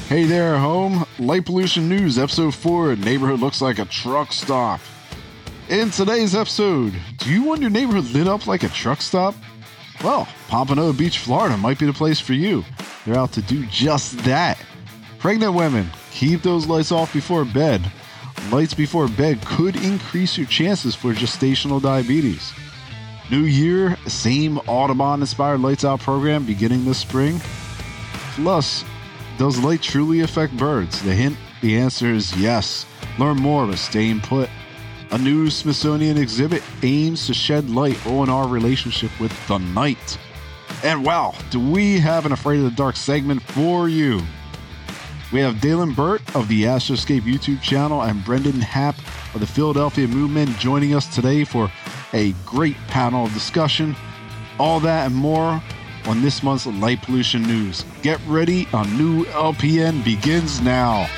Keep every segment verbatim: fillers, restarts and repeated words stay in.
Hey there, home. Light Pollution News, Episode four, Neighborhood Looks Like a Truck Stop. In today's episode, do you want your neighborhood lit up like a truck stop? Well, Pompano Beach, Florida might be the place for you. They're out to do just that. Pregnant women, keep those lights off before bed. Lights before bed could increase your chances for gestational diabetes. New year, same Audubon-inspired Lights Out program beginning this spring. Plus, does light truly affect birds? The hint, the answer is yes. Learn more by staying put. A new Smithsonian exhibit aims to shed light on our relationship with the night. And wow, do we have an Afraid of the Dark segment for you. We have Dalen Burt of the Astroscape YouTube channel and Brendan Happ of the Philadelphia Movement joining us today for a great panel of discussion. All that and more on this month's Light Pollution News. Get ready, a new L P N begins now.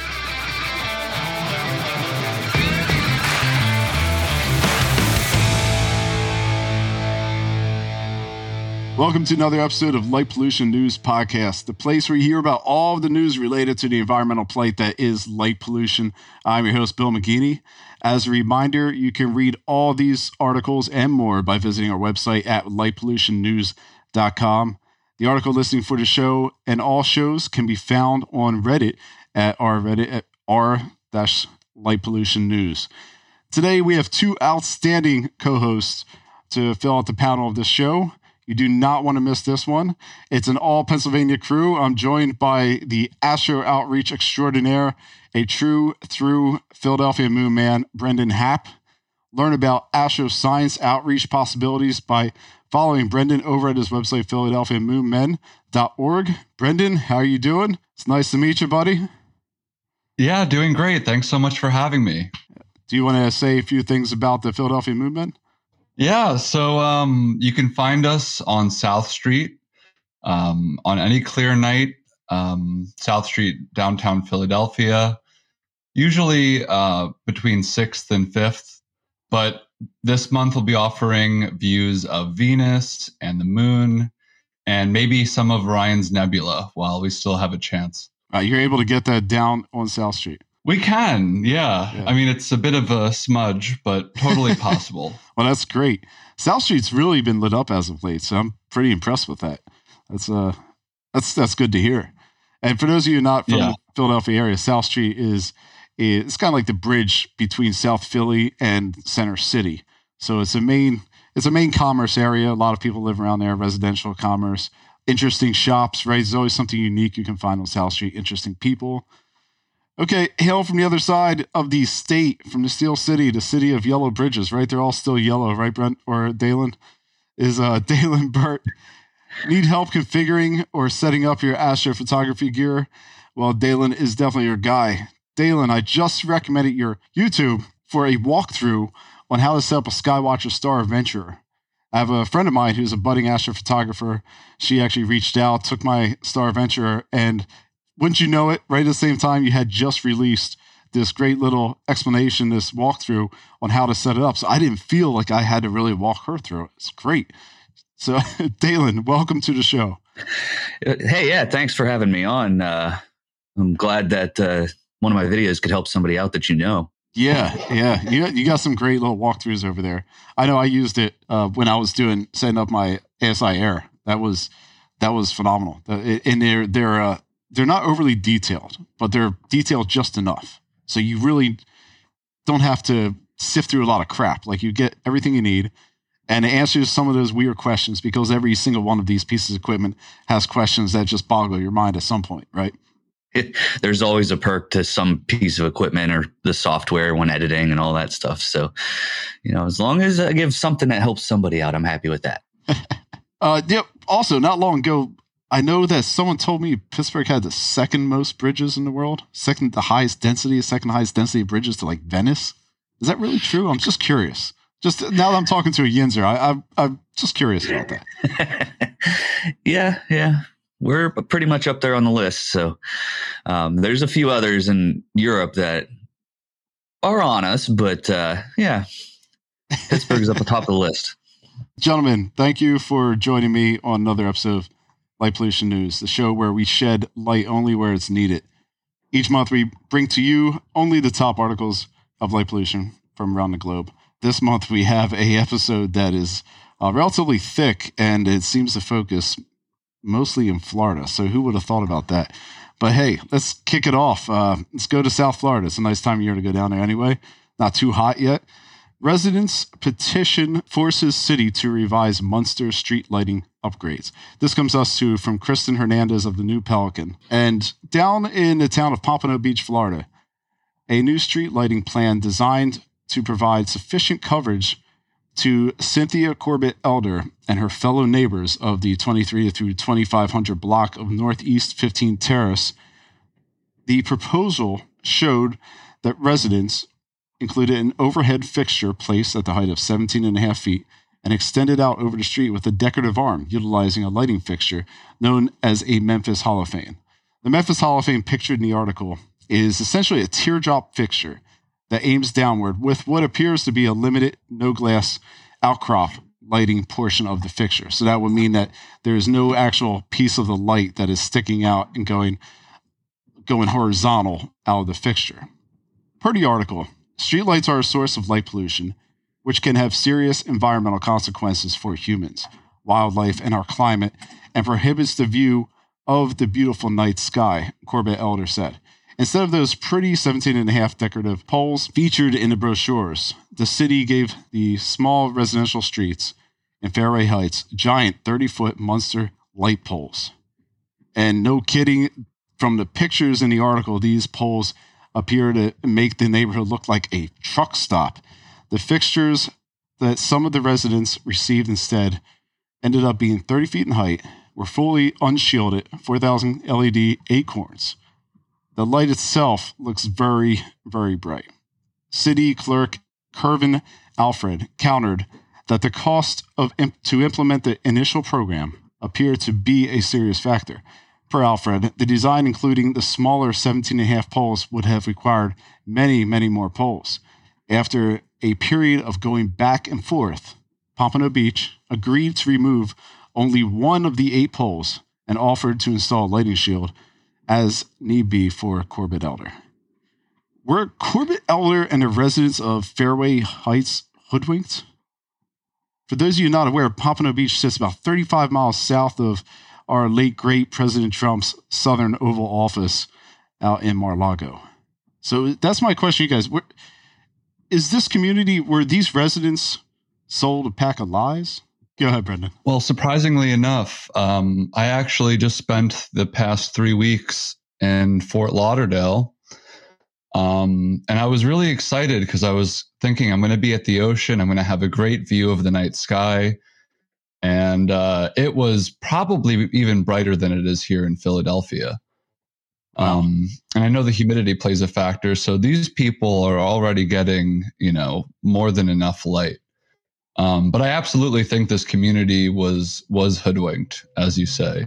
Welcome to another episode of Light Pollution News Podcast, the place where you hear about all of the news related to the environmental plight that is light pollution. I'm your host, Bill McGeaney. As a reminder, you can read all these articles and more by visiting our website at light pollution news dot com. The article listing for the show and all shows can be found on Reddit at our Reddit at r dash light pollution news. Today we have two outstanding co-hosts to fill out the panel of this show. You do not want to miss this one. It's an all Pennsylvania crew. I'm joined by the Astro Outreach extraordinaire, a true through Philadelphia Moon man, Brendan Happ. Learn about Astro science outreach possibilities by following Brendan over at his website, philadelphia moon men dot org. Brendan, how are you doing? It's nice to meet you, buddy. Yeah, doing great. Thanks so much for having me. Do you want to say a few things about the Philadelphia Moon Men? Yeah, so um, you can find us on South Street um, on any clear night, um, South Street, downtown Philadelphia, usually uh, between sixth and fifth. But this month we'll be offering views of Venus and the moon and maybe some of Orion's Nebula while we still have a chance. Uh, you're able to get that down on South Street. We can, yeah. yeah. I mean, it's a bit of a smudge, but totally possible. Well, that's great. South Street's really been lit up as of late, so I'm pretty impressed with that. That's uh, that's that's good to hear. And for those of you not from yeah. the Philadelphia area, South Street is it's kind of like the bridge between South Philly and Center City. So it's a main it's a main commerce area. A lot of people live around there, residential commerce, interesting shops. Right, there's always something unique you can find on South Street. Interesting people. Okay, hail from the other side of the state, from the Steel City, the city of yellow bridges, right? They're all still yellow, right, Brent or Dalen? Is uh, Dalen Burt. Need help configuring or setting up your astrophotography gear? Well, Dalen is definitely your guy. Dalen, I just recommended your YouTube for a walkthrough on how to set up a Skywatcher Star Adventurer. I have a friend of mine who's a budding astrophotographer. She actually reached out, took my Star Adventurer, and wouldn't you know it, right at the same time, you had just released this great little explanation, this walkthrough on how to set it up. So I didn't feel like I had to really walk her through it. It's great. So, Dalen, welcome to the show. Hey, yeah, thanks for having me on. Uh, I'm glad that uh, one of my videos could help somebody out that you know. Yeah, yeah. You, you got some great little walkthroughs over there. I know I used it uh, when I was doing setting up my A S I Air. That was that was phenomenal. And they're, they're, uh, They're not overly detailed, but they're detailed just enough. So you really don't have to sift through a lot of crap. Like you get everything you need, and it answers some of those weird questions because every single one of these pieces of equipment has questions that just boggle your mind at some point, right? It, there's always a perk to some piece of equipment or the software when editing and all that stuff. So, you know, as long as I give something that helps somebody out, I'm happy with that. uh, yeah. Also, not long ago, I know that someone told me Pittsburgh had the second most bridges in the world, second the highest density, second highest density of bridges to like Venice. Is that really true? I'm just curious. Just now that I'm talking to a Yinzer, I, I, I'm just curious about that. yeah, yeah. We're pretty much up there on the list. So um, there's a few others in Europe that are on us, but uh, yeah, Pittsburgh's up the top of the list. Gentlemen, thank you for joining me on another episode of Light Pollution News, the show where we shed light only where it's needed. Each month, we bring to you only the top articles of light pollution from around the globe. This month, we have a episode that is uh, relatively thick, and it seems to focus mostly in Florida. So who would have thought about that? But hey, let's kick it off. Uh, let's go to South Florida. It's a nice time of year to go down there anyway. Not too hot yet. Residents petition forces city to revise Munster street lighting upgrades. This comes us to from Kristen Hernandez of the New Pelican. And down in the town of Pompano Beach, Florida, a new street lighting plan designed to provide sufficient coverage to Cynthia Corbett Elder and her fellow neighbors of the twenty-three through twenty-five hundred block of Northeast fifteenth Terrace. The proposal showed that residents included an overhead fixture placed at the height of seventeen and a half feet and extended out over the street with a decorative arm utilizing a lighting fixture known as a Memphis holophane. The Memphis holophane pictured in the article is essentially a teardrop fixture that aims downward with what appears to be a limited no-glass outcrop lighting portion of the fixture. So that would mean that there is no actual piece of the light that is sticking out and going, going horizontal out of the fixture. Per the article, streetlights are a source of light pollution, which can have serious environmental consequences for humans, wildlife, and our climate, and prohibits the view of the beautiful night sky, Corbett Elder said. Instead of those pretty seventeen and a half decorative poles featured in the brochures, the city gave the small residential streets in Fairway Heights giant thirty-foot Munster light poles. And no kidding, from the pictures in the article, these poles appear to make the neighborhood look like a truck stop. The fixtures that some of the residents received instead ended up being thirty feet in height, were fully unshielded, four thousand L E D acorns. The light itself looks very, very bright. City Clerk Kervin Alfred countered that the cost of imp- to implement the initial program appeared to be a serious factor. Per Alfred, the design, including the smaller seventeen and a half poles, would have required many, many more poles. After a period of going back and forth, Pompano Beach agreed to remove only one of the eight poles and offered to install a lighting shield as need be for Corbett Elder. Were Corbett Elder and the residents of Fairway Heights hoodwinked? For those of you not aware, Pompano Beach sits about thirty-five miles south of our late great President Trump's Southern Oval Office out in Mar-a-Lago. So that's my question, you guys. Is this community, were these residents sold a pack of lies? Go ahead, Brendan. Well, surprisingly enough, um, I actually just spent the past three weeks in Fort Lauderdale. Um, and I was really excited because I was thinking I'm going to be at the ocean. I'm going to have a great view of the night sky. And uh, it was probably even brighter than it is here in Philadelphia. Wow. Um, and I know the humidity plays a factor. So these people are already getting, you know, more than enough light. Um, but I absolutely think this community was was hoodwinked, as you say.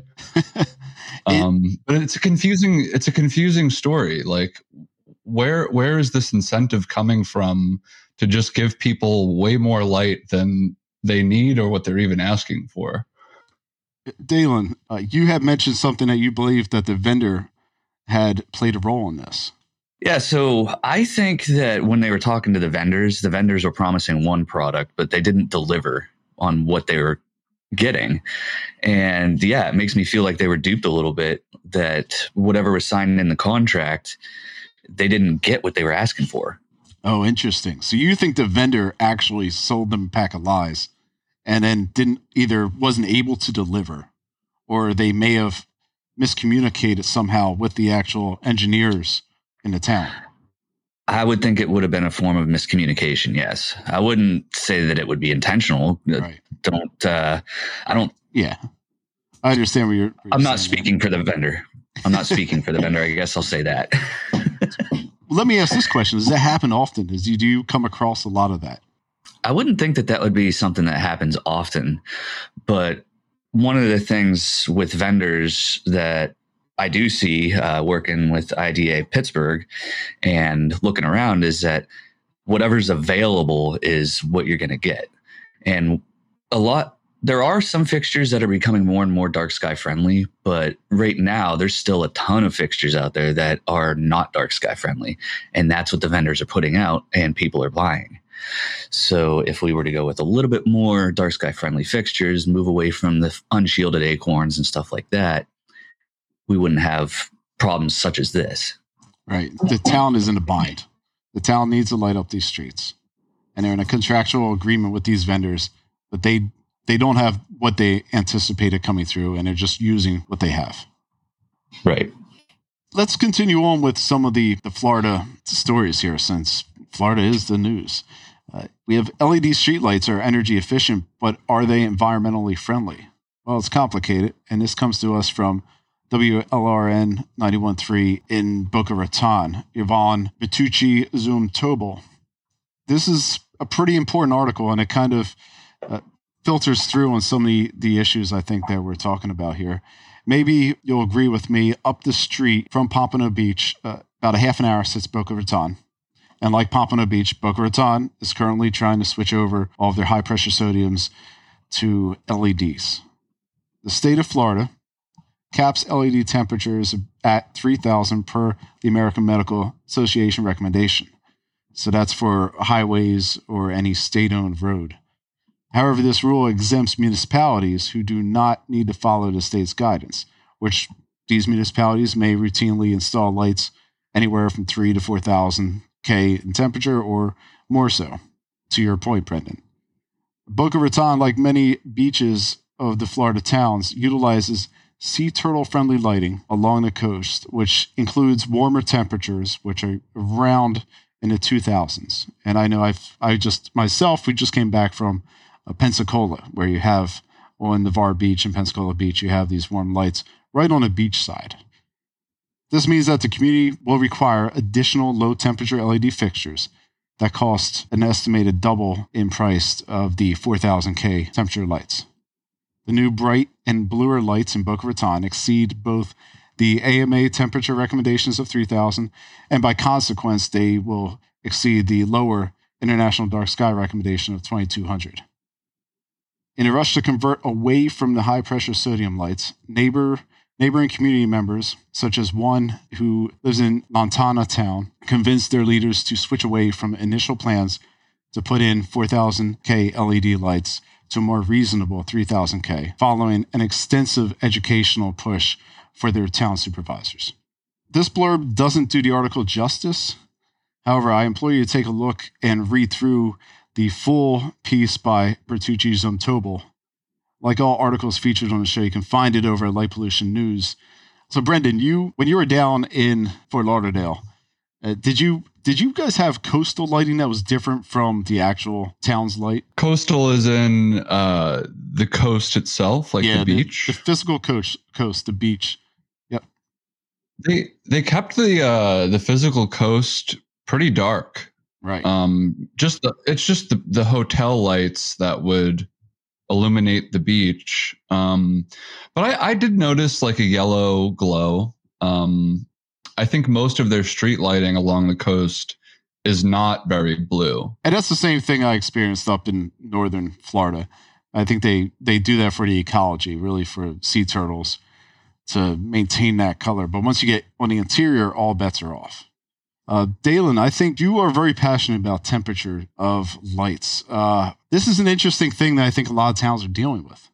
um, but it's a confusing it's a confusing story. Like, where where is this incentive coming from to just give people way more light than they need or what they're even asking for? Dalen, uh, you had mentioned something that you believe that the vendor had played a role in this. Yeah, so I think that when they were talking to the vendors, the vendors were promising one product, but they didn't deliver on what they were getting. And yeah, it makes me feel like they were duped a little bit, that whatever was signed in the contract, they didn't get what they were asking for. Oh, interesting. So you think the vendor actually sold them a pack of lies and then didn't either wasn't able to deliver, or they may have miscommunicated somehow with the actual engineers in the town? I would think it would have been a form of miscommunication. Yes. I wouldn't say that it would be intentional. Right. Don't, uh, I don't, yeah, I understand what you're, what you're I'm not saying speaking there. for the vendor. I'm not speaking for the vendor. I guess I'll say that. Let me ask this question. Does that happen often? Does you, do you come across a lot of that? I wouldn't think that that would be something that happens often, but one of the things with vendors that I do see uh, working with I D A Pittsburgh and looking around is that whatever's available is what you're going to get. And a lot, there are some fixtures that are becoming more and more dark sky friendly, but right now there's still a ton of fixtures out there that are not dark sky friendly. And that's what the vendors are putting out and people are buying. So if we were to go with a little bit more dark sky friendly fixtures, move away from the unshielded acorns and stuff like that, we wouldn't have problems such as this. Right. The town is in a bind. The town needs to light up these streets. And they're in a contractual agreement with these vendors, but they they don't have what they anticipated coming through, and they're just using what they have. Right. Let's continue on with some of the, the Florida stories here, since Florida is the news. Uh, we have L E D streetlights are energy efficient, but are they environmentally friendly? Well, it's complicated, and this comes to us from W L R N ninety-one point three in Boca Raton, Yvonne Bertucci Zoom-Tobel. This is a pretty important article, and it kind of uh, filters through on some of the, the issues I think that we're talking about here. Maybe you'll agree with me. Up the street from Pompano Beach, uh, about a half an hour sits Boca Raton. And like Pompano Beach, Boca Raton is currently trying to switch over all of their high-pressure sodiums to L E Ds. The state of Florida caps L E D temperatures at three thousand per the American Medical Association recommendation. So that's for highways or any state-owned road. However, this rule exempts municipalities who do not need to follow the state's guidance, which these municipalities may routinely install lights anywhere from three to four thousand K in temperature or more so, to your point, Brendan. Boca Raton, like many beaches of the Florida towns, utilizes sea turtle-friendly lighting along the coast, which includes warmer temperatures, which are around in the two thousands. And I know I've, I just, myself, we just came back from uh, Pensacola, where you have, on Navarre Beach and Pensacola Beach, you have these warm lights right on the beach side. This means that the community will require additional low-temperature L E D fixtures that cost an estimated double in price of the four thousand K temperature lights. The new bright and bluer lights in Boca Raton exceed both the A M A temperature recommendations of three thousand, and by consequence, they will exceed the lower International Dark Sky recommendation of twenty-two hundred. In a rush to convert away from the high-pressure sodium lights, neighbor neighboring community members, such as one who lives in Montana Town, convinced their leaders to switch away from initial plans to put in four thousand K L E D lights to a more reasonable three thousand K, following an extensive educational push for their town supervisors. This blurb doesn't do the article justice. However, I implore you to take a look and read through the full piece by Bertucci Zoom-Tobel. Like all articles featured on the show, you can find it over at Light Pollution News. So, Brendan, you when you were down in Fort Lauderdale, uh, did you did you guys have coastal lighting that was different from the actual town's light? Coastal is in uh, the coast itself, like yeah, the beach. The, the physical coast, coast, the beach. Yep. They they kept the uh, the physical coast pretty dark. Right. Um, just the, it's just the the hotel lights that would illuminate the beach. Um, but I, I did notice like a yellow glow. Um, I think most of their street lighting along the coast is not very blue. And that's the same thing I experienced up in northern Florida. I think they, they do that for the ecology, really for sea turtles to maintain that color. But once you get on the interior, all bets are off. Uh, Dalen, I think you are very passionate about temperature of lights. Uh, this is an interesting thing that I think a lot of towns are dealing with.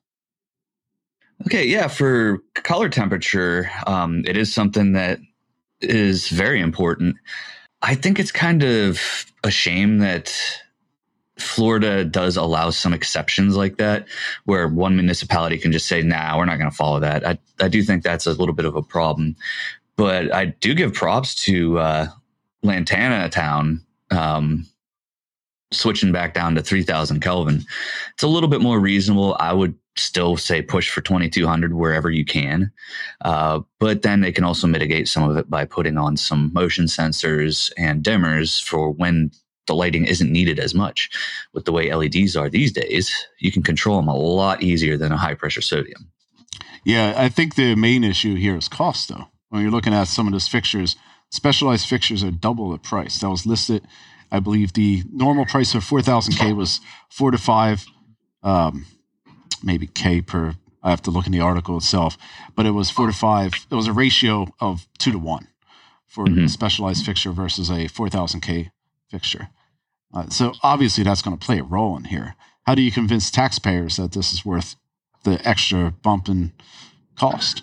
Okay, yeah, for color temperature, um, it is something that is very important. I think it's kind of a shame that Florida does allow some exceptions like that, where one municipality can just say, nah, we're not going to follow that. I, I do think that's a little bit of a problem. But I do give props to uh, Lantana Town, um, switching back down to three thousand Kelvin. It's a little bit more reasonable. I would still say push for twenty-two hundred wherever you can. Uh, but then they can also mitigate some of it by putting on some motion sensors and dimmers for when the lighting isn't needed as much. With the way L E Ds are these days, you can control them a lot easier than a high pressure sodium. Yeah, I think the main issue here is cost, though. When you're looking at some of those fixtures, specialized fixtures are double the price. That was listed, I believe the normal price of four thousand K was four to five. Um, maybe K per, I have to look in the article itself, but it was four to five. It was a ratio of two to one for mm-hmm. a specialized fixture versus a four thousand K fixture. Uh, so obviously that's going to play a role in here. How do you convince taxpayers that this is worth the extra bump in cost?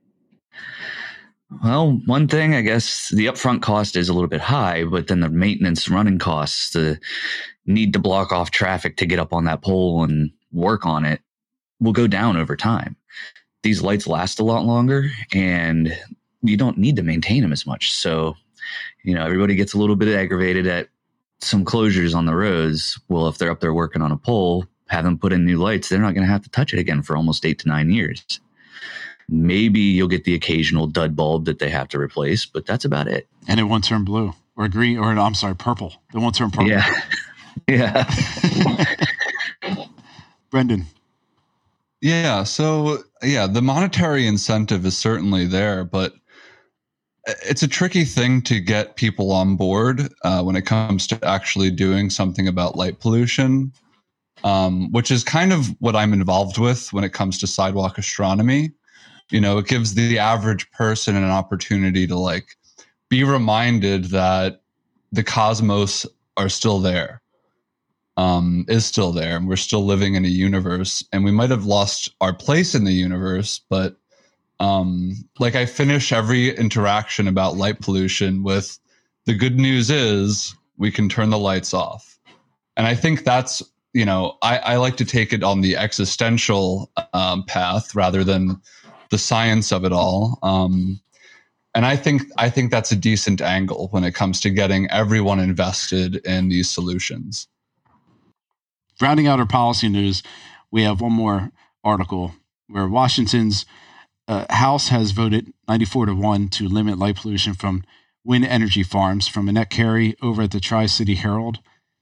Well, one thing, I guess the upfront cost is a little bit high, but then the maintenance running costs, the need to block off traffic to get up on that pole and work on it will go down over time. These lights last a lot longer and you don't need to maintain them as much. So, you know, everybody gets a little bit aggravated at some closures on the roads. Well, if they're up there working on a pole, have them put in new lights, they're not going to have to touch it again for almost eight to nine years. Maybe you'll get the occasional dud bulb that they have to replace, but that's about it. And it won't turn blue or green, or I'm sorry, purple. It won't turn purple. Yeah. Yeah. Brendan. Yeah. So, yeah, the monetary incentive is certainly there, but it's a tricky thing to get people on board uh, when it comes to actually doing something about light pollution, um, which is kind of what I'm involved with when it comes to sidewalk astronomy. You know, it gives the average person an opportunity to like be reminded that the cosmos are still there, um, is still there, and we're still living in a universe, and we might have lost our place in the universe, but um, like I finish every interaction about light pollution with the good news is we can turn the lights off. And I think that's, you know, I, I like to take it on the existential um, path rather than the science of it all. Um, and I think I think that's a decent angle when it comes to getting everyone invested in these solutions. Rounding out our policy news, we have one more article where Washington's uh, House has voted ninety-four to one to limit light pollution from wind energy farms, from Annette Carey over at the Tri-City Herald.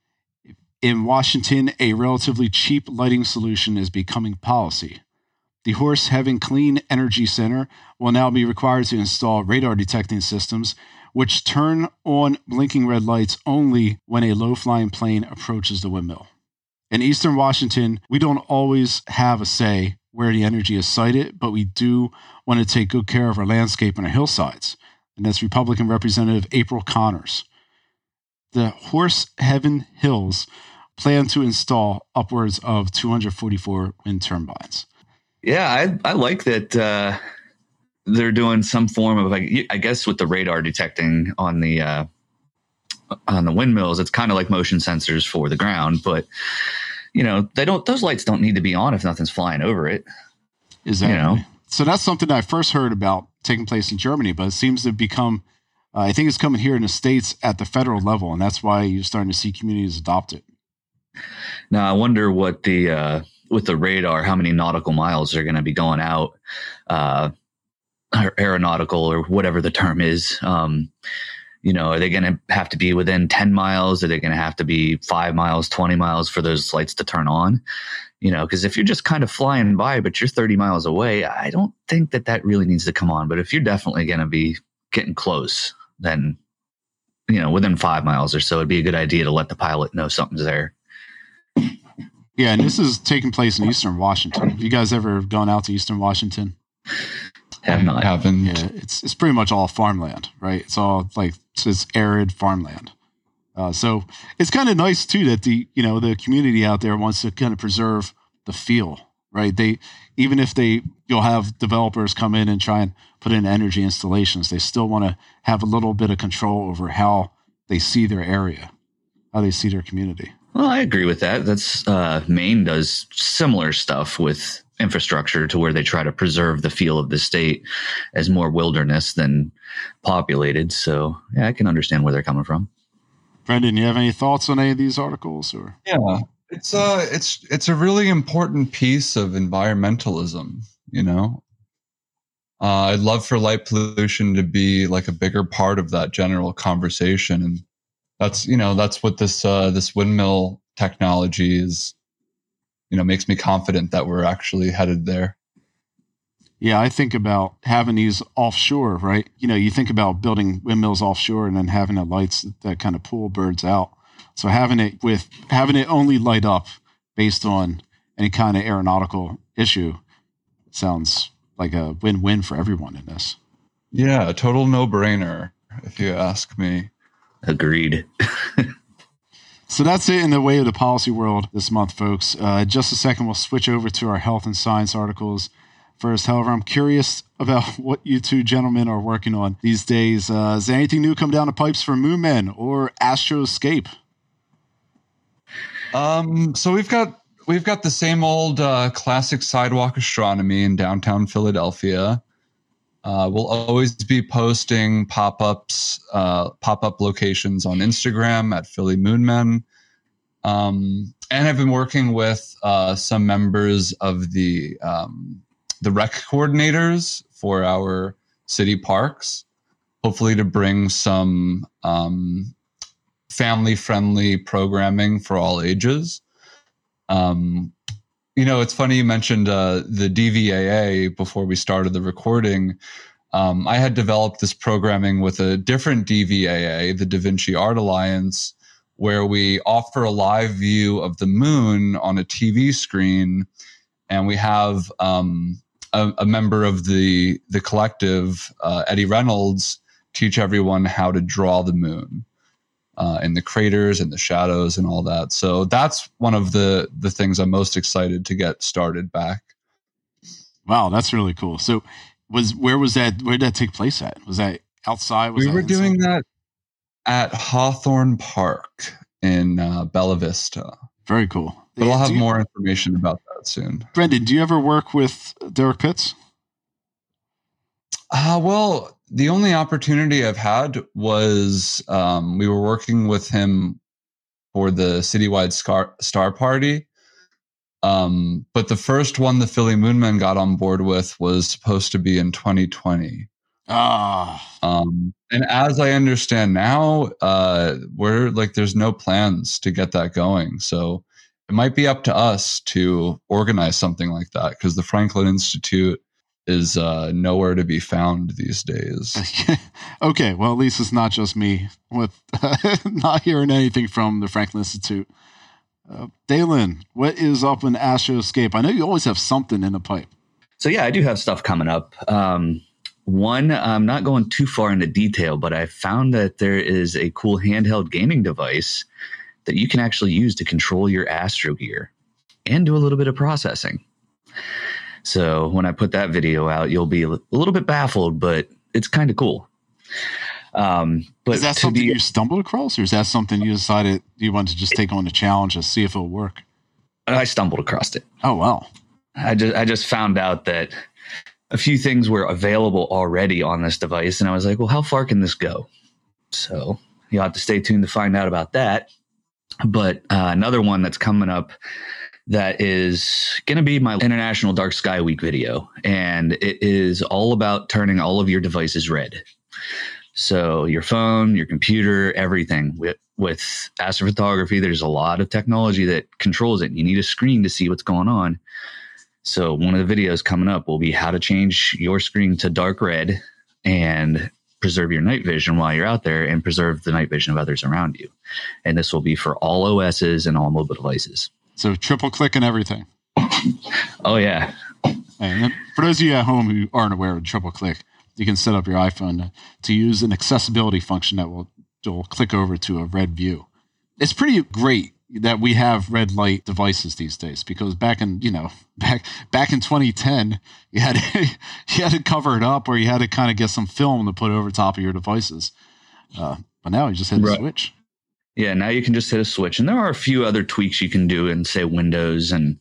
In Washington, a relatively cheap lighting solution is becoming policy. The Horse Heaven Clean Energy Center will now be required to install radar detecting systems, which turn on blinking red lights only when a low-flying plane approaches the windmill. In Eastern Washington, we don't always have a say where the energy is sited, but we do want to take good care of our landscape and our hillsides. And that's Republican Representative April Connors. The Horse Heaven Hills plan to install upwards of two hundred forty-four wind turbines. Yeah, I, I like that uh, they're doing some form of, like, I guess, with the radar detecting on the uh, on the windmills. It's kind of like motion sensors for the ground, but you know, they don't; those lights don't need to be on if nothing's flying over it. Exactly. You know? So that's something I first heard about taking place in Germany, but it seems to become. Uh, I think it's coming here in the States at the federal level, and that's why you're starting to see communities adopt it. Now, I wonder what the uh, with the radar, how many nautical miles are going to be going out, uh, aeronautical or whatever the term is. Um, you know, are they going to have to be within ten miles? Are they going to have to be five miles, twenty miles for those lights to turn on? You know, because if you're just kind of flying by, but you're thirty miles away, I don't think that that really needs to come on. But if you're definitely going to be getting close, then, you know, within five miles or so, it'd be a good idea to let the pilot know something's there. Yeah, and this is taking place in Eastern Washington. Have you guys ever gone out to Eastern Washington? Have not. Haven't. Yeah, it's it's pretty much all farmland, right? It's all like it's, it's arid farmland. Uh, so it's kind of nice too that the you know the community out there wants to kind of preserve the feel, right? They even if they you'll have developers come in and try and put in energy installations, they still want to have a little bit of control over how they see their area, how they see their community. Well, I agree with that. That's uh, Maine does similar stuff with infrastructure to where they try to preserve the feel of the state as more wilderness than populated. So yeah, I can understand where they're coming from. Brendan, you have any thoughts on any of these articles? Or yeah, it's uh, it's it's a really important piece of environmentalism. You know, uh, I'd love for light pollution to be like a bigger part of that general conversation, and that's you know that's what this uh, this windmill technology is. You know, makes me confident that we're actually headed there. Yeah, I think about having these offshore, right? You know, you think about building windmills offshore and then having the lights that, that kind of pull birds out. So having it with having it only light up based on any kind of aeronautical issue. Sounds like a win-win for everyone in this. Yeah, a total no-brainer, if you ask me. Agreed. So that's it in the way of the policy world this month, folks. Uh, just a second, we'll switch over to our health and science articles. First, however, I'm curious about what you two gentlemen are working on these days. Uh, is there anything new come down the pipes for Moonmen or Astroscape? Um, so we've got we've got the same old uh, classic sidewalk astronomy in downtown Philadelphia. Uh, we'll always be posting pop-ups, uh, pop-up locations on Instagram at Philly Moonmen. Um, and I've been working with uh, some members of the um, the rec coordinators for our city parks, hopefully to bring some um, family-friendly programming for all ages. Um, You know, it's funny you mentioned uh, the D V A A before we started the recording. Um, I had developed this programming with a different D V A A, the Da Vinci Art Alliance, where we offer a live view of the moon on a T V screen, and we have um, a, a member of the the collective, uh, Eddie Reynolds, teach everyone how to draw the moon. Uh, and the craters and the shadows and all that. So that's one of the the things I'm most excited to get started back. Wow, that's really cool. So was where was that where did that take place at? Was that outside? Was we that were inside? doing that at Hawthorne Park in uh, Bella Vista. Very cool. But I'll have you, more information about that soon. Brendan, do you ever work with Derek Pitts? Uh, well, the only opportunity I've had was um, we were working with him for the citywide star, star party. Um, but the first one the Philly Moonmen got on board with was supposed to be in twenty twenty. Ah. Um, and as I understand now, uh, we're like, there's no plans to get that going. So it might be up to us to organize something like that, because the Franklin Institute is uh, nowhere to be found these days. Okay, well, at least it's not just me with uh, not hearing anything from the Franklin Institute. Uh, Dalen, what is up in Astroscape? I know you always have something in the pipe. So yeah, I do have stuff coming up. Um, one, I'm not going too far into detail, but I found that there is a cool handheld gaming device that you can actually use to control your Astro gear and do a little bit of processing. So when I put that video out, you'll be a little bit baffled, but it's kind of cool. Um, but is that something be, you stumbled across, or is that something you decided you wanted to just take on the challenge and see if it'll work? I stumbled across it. Oh, wow. I just, I just found out that a few things were available already on this device. And I was like, well, how far can this go? So you'll have to stay tuned to find out about that. But uh, another one that's coming up that is going to be my International Dark Sky Week video. And it is all about turning all of your devices red. So your phone, your computer, everything. With, with astrophotography, there's a lot of technology that controls it. And you need a screen to see what's going on. So one of the videos coming up will be how to change your screen to dark red and preserve your night vision while you're out there and preserve the night vision of others around you. And this will be for all O Ss and all mobile devices. So triple click and everything. Oh, yeah. And for those of you at home who aren't aware of triple click, you can set up your iPhone to, to use an accessibility function that will, will click over to a red view. It's pretty great that we have red light devices these days, because back in, you know, back back in twenty ten, you had to, you had to cover it up, or you had to kind of get some film to put over top of your devices. Uh, but now you just hit the right. switch. Yeah, now you can just hit a switch. And there are a few other tweaks you can do in, say, Windows and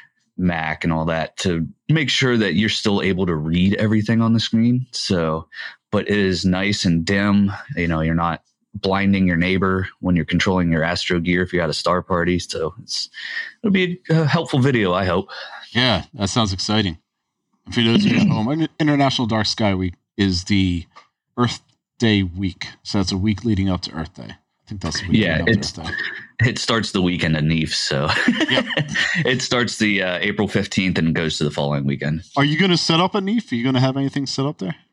Mac and all that to make sure that you're still able to read everything on the screen. So, but it is nice and dim. You know, you're not blinding your neighbor when you're controlling your Astro gear if you're at a star party. So it's, it'll be a helpful video, I hope. Yeah, that sounds exciting. And for those of you at home, International Dark Sky Week is the Earth Day week. So that's a week leading up to Earth Day. I think that's the week yeah, leading up it's, to Earth Day. It starts the weekend of N E F, so yep. It starts the uh, April fifteenth and goes to the following weekend. Are you going to set up a N E F? Are you going to have anything set up there?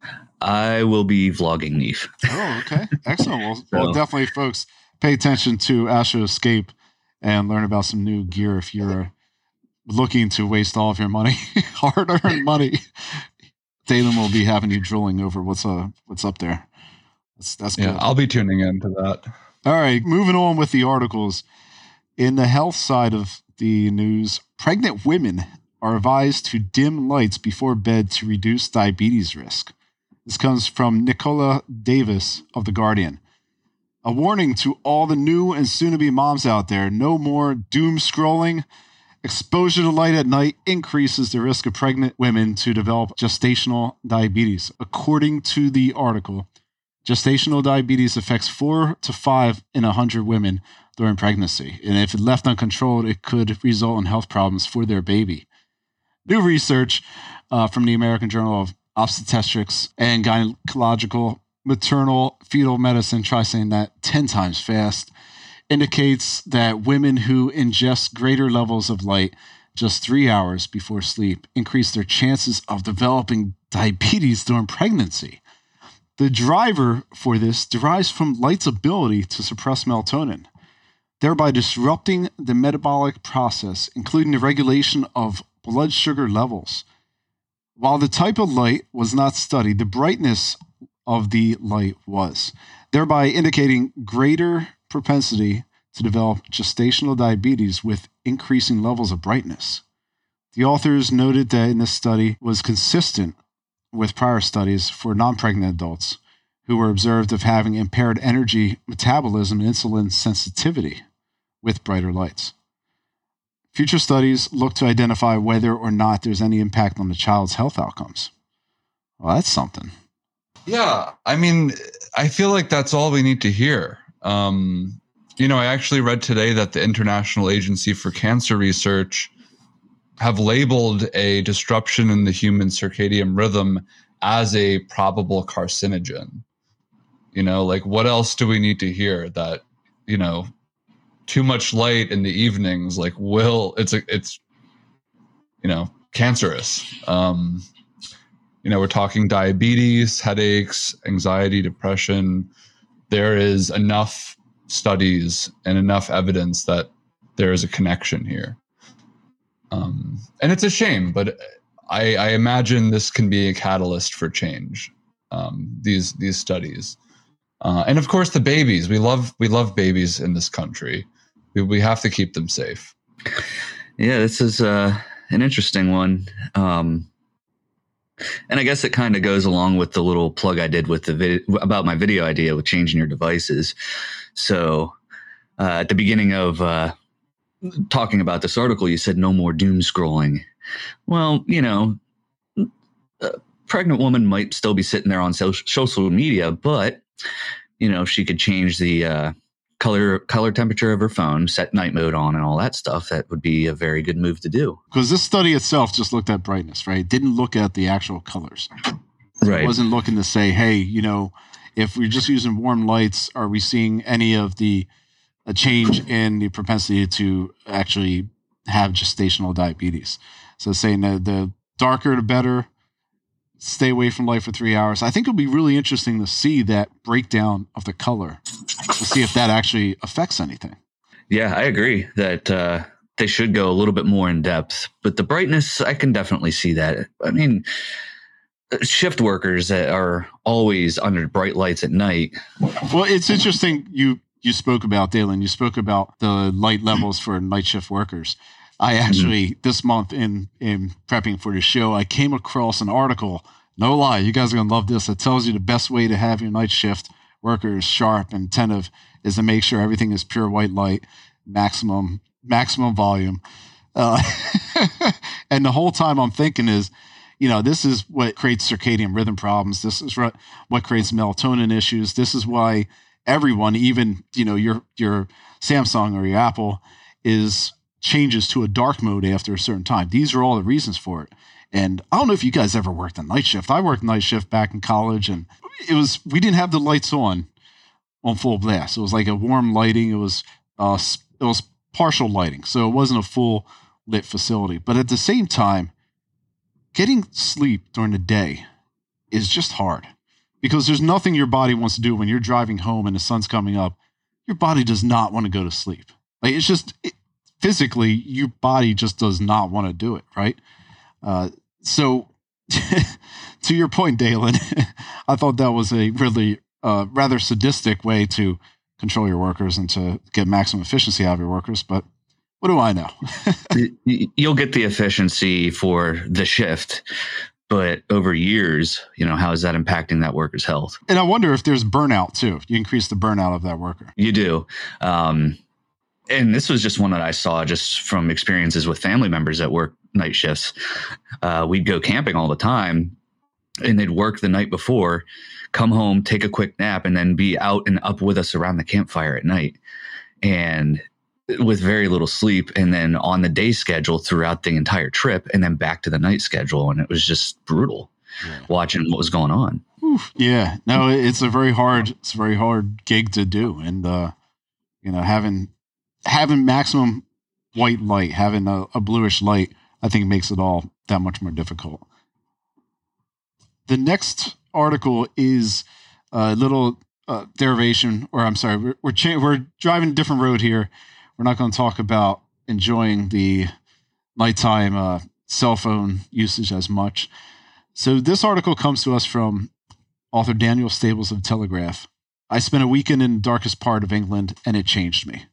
I will be vlogging N E F. Oh, okay. Excellent. Well, so, well, definitely, folks, pay attention to Astroscape and learn about some new gear if you're looking to waste all of your money, hard-earned money, Dalen will be having you drooling over what's uh what's up there. That's that's yeah. good. I'll be tuning into that. All right, moving on with the articles. In the health side of the news, pregnant women are advised to dim lights before bed to reduce diabetes risk. This comes from Nicola Davis of The Guardian. A warning to all the new and soon-to-be moms out there: no more doom scrolling. Exposure to light at night increases the risk of pregnant women to develop gestational diabetes. According to the article, gestational diabetes affects four to five in a hundred women during pregnancy, and if left uncontrolled, it could result in health problems for their baby. New research uh, from the American Journal of Obstetrics and Gynecological Maternal Fetal Medicine, try saying that ten times fast, indicates that women who ingest greater levels of light just three hours before sleep increase their chances of developing diabetes during pregnancy. The driver for this derives from light's ability to suppress melatonin, thereby disrupting the metabolic process, including the regulation of blood sugar levels. While the type of light was not studied, the brightness of the light was, thereby indicating greater propensity to develop gestational diabetes with increasing levels of brightness. The authors noted that in this study was consistent with prior studies for non-pregnant adults who were observed of having impaired energy metabolism and insulin sensitivity with brighter lights. Future studies look to identify whether or not there's any impact on the child's health outcomes. Well, that's something. Yeah, I mean, I feel like that's all we need to hear. Um, you know, I actually read today that the International Agency for Cancer Research have labeled a disruption in the human circadian rhythm as a probable carcinogen. You know, like, what else do we need to hear? That, you know, too much light in the evenings, like, will, it's, a, it's, you know, cancerous. Um, you know, we're talking diabetes, headaches, anxiety, depression. There is enough studies and enough evidence that there is a connection here. Um, and it's a shame, but I, I imagine this can be a catalyst for change. Um, these these studies, uh, and of course the babies. We love we love babies in this country. We we have to keep them safe. Yeah, this is uh, an interesting one. Um, And I guess it kind of goes along with the little plug I did with the vid- about my video idea with changing your devices. So uh, at the beginning of uh, talking about this article, you said no more doom scrolling. Well, you know, a pregnant woman might still be sitting there on social media, but, you know, she could change the uh, color color temperature of her phone, set night mode on and all that stuff. That would be a very good move to do. Because this study itself just looked at brightness, right? It didn't look at the actual colors. Right. It wasn't looking to say, hey, you know, if we're just using warm lights, are we seeing any of the a change in the propensity to actually have gestational diabetes? So saying that the darker the better, stay away from light for three hours. I think it'll be really interesting to see that breakdown of the color to see if that actually affects anything. Yeah, I agree that uh, they should go a little bit more in depth, but the brightness, I can definitely see that. I mean, shift workers that are always under bright lights at night. Well, it's interesting. You, you spoke about, Dalen, you spoke about the light levels for night shift workers. I actually, mm-hmm. this month in, in prepping for the show, I came across an article, no lie, you guys are going to love this. It tells you the best way to have your night shift workers sharp and attentive is to make sure everything is pure white light, maximum, maximum volume. Uh, and the whole time I'm thinking is, you know, this is what creates circadian rhythm problems. This is what, what creates melatonin issues. This is why everyone, even, you know, your, your Samsung or your Apple is changes to a dark mode after a certain time. These are all the reasons for it. And I don't know if you guys ever worked a night shift. I worked night shift back in college, and it was, we didn't have the lights on, on full blast. It was like a warm lighting. It was, uh, it was partial lighting. So it wasn't a full lit facility, but at the same time, getting sleep during the day is just hard because there's nothing your body wants to do when you're driving home and the sun's coming up. Your body does not want to go to sleep. Like, it's just, it, physically, your body just does not want to do it, right? Uh, so, to your point, Dalen, I thought that was a really uh, rather sadistic way to control your workers and to get maximum efficiency out of your workers. But what do I know? You'll get the efficiency for the shift, but over years, you know, how is that impacting that worker's health? And I wonder if there's burnout too. You increase the burnout of that worker. You do. Um, and this was just one that I saw just from experiences with family members that work night shifts. Uh, we'd go camping all the time and they'd work the night before, come home, take a quick nap, and then be out and up with us around the campfire at night. And with very little sleep, and then on the day schedule throughout the entire trip, and then back to the night schedule. And it was just brutal yeah. watching what was going on. Oof, yeah, no, it's a very hard, it's a very hard gig to do. And, uh, you know, having, having maximum white light, having a, a bluish light, I think makes it all that much more difficult. The next article is a little uh, derivation, or I'm sorry, we're, we're, cha- we're driving a different road here. We're not going to talk about enjoying the nighttime uh, cell phone usage as much. So this article comes to us from author Daniel Stables of Telegraph. I spent a weekend in the darkest part of England, and it changed me.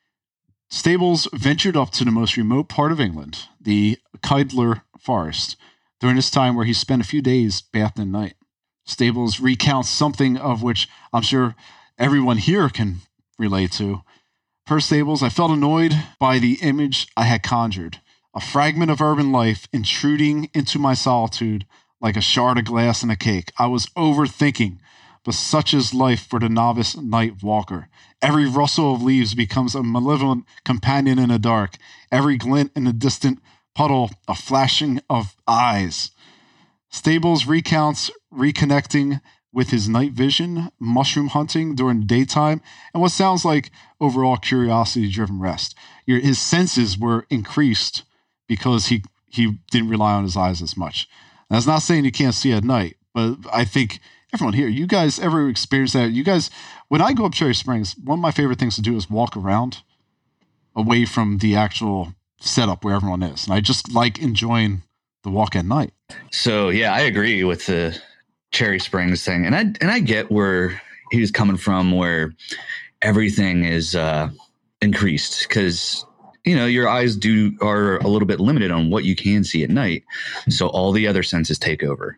Stables ventured up to the most remote part of England, the Keidler Forest, during this time where he spent a few days bathed in night. Stables recounts something of which I'm sure everyone here can relate to. Per Stables, I felt annoyed by the image I had conjured, a fragment of urban life intruding into my solitude like a shard of glass in a cake. I was overthinking, but such is life for the novice night walker. Every rustle of leaves becomes a malevolent companion in the dark. Every glint in a distant puddle, a flashing of eyes. Stables recounts reconnecting with his night vision, mushroom hunting during the daytime, and what sounds like overall curiosity-driven rest. Your, his senses were increased because he, he didn't rely on his eyes as much. And that's not saying you can't see at night, but I think everyone here, you guys ever experience that? You guys, when I go up Cherry Springs, one of my favorite things to do is walk around away from the actual setup where everyone is. And I just like enjoying the walk at night. So, yeah, I agree with the Cherry Springs thing. And I, and I get where he was coming from, where everything is uh, increased because, you know, your eyes do are a little bit limited on what you can see at night. So all the other senses take over.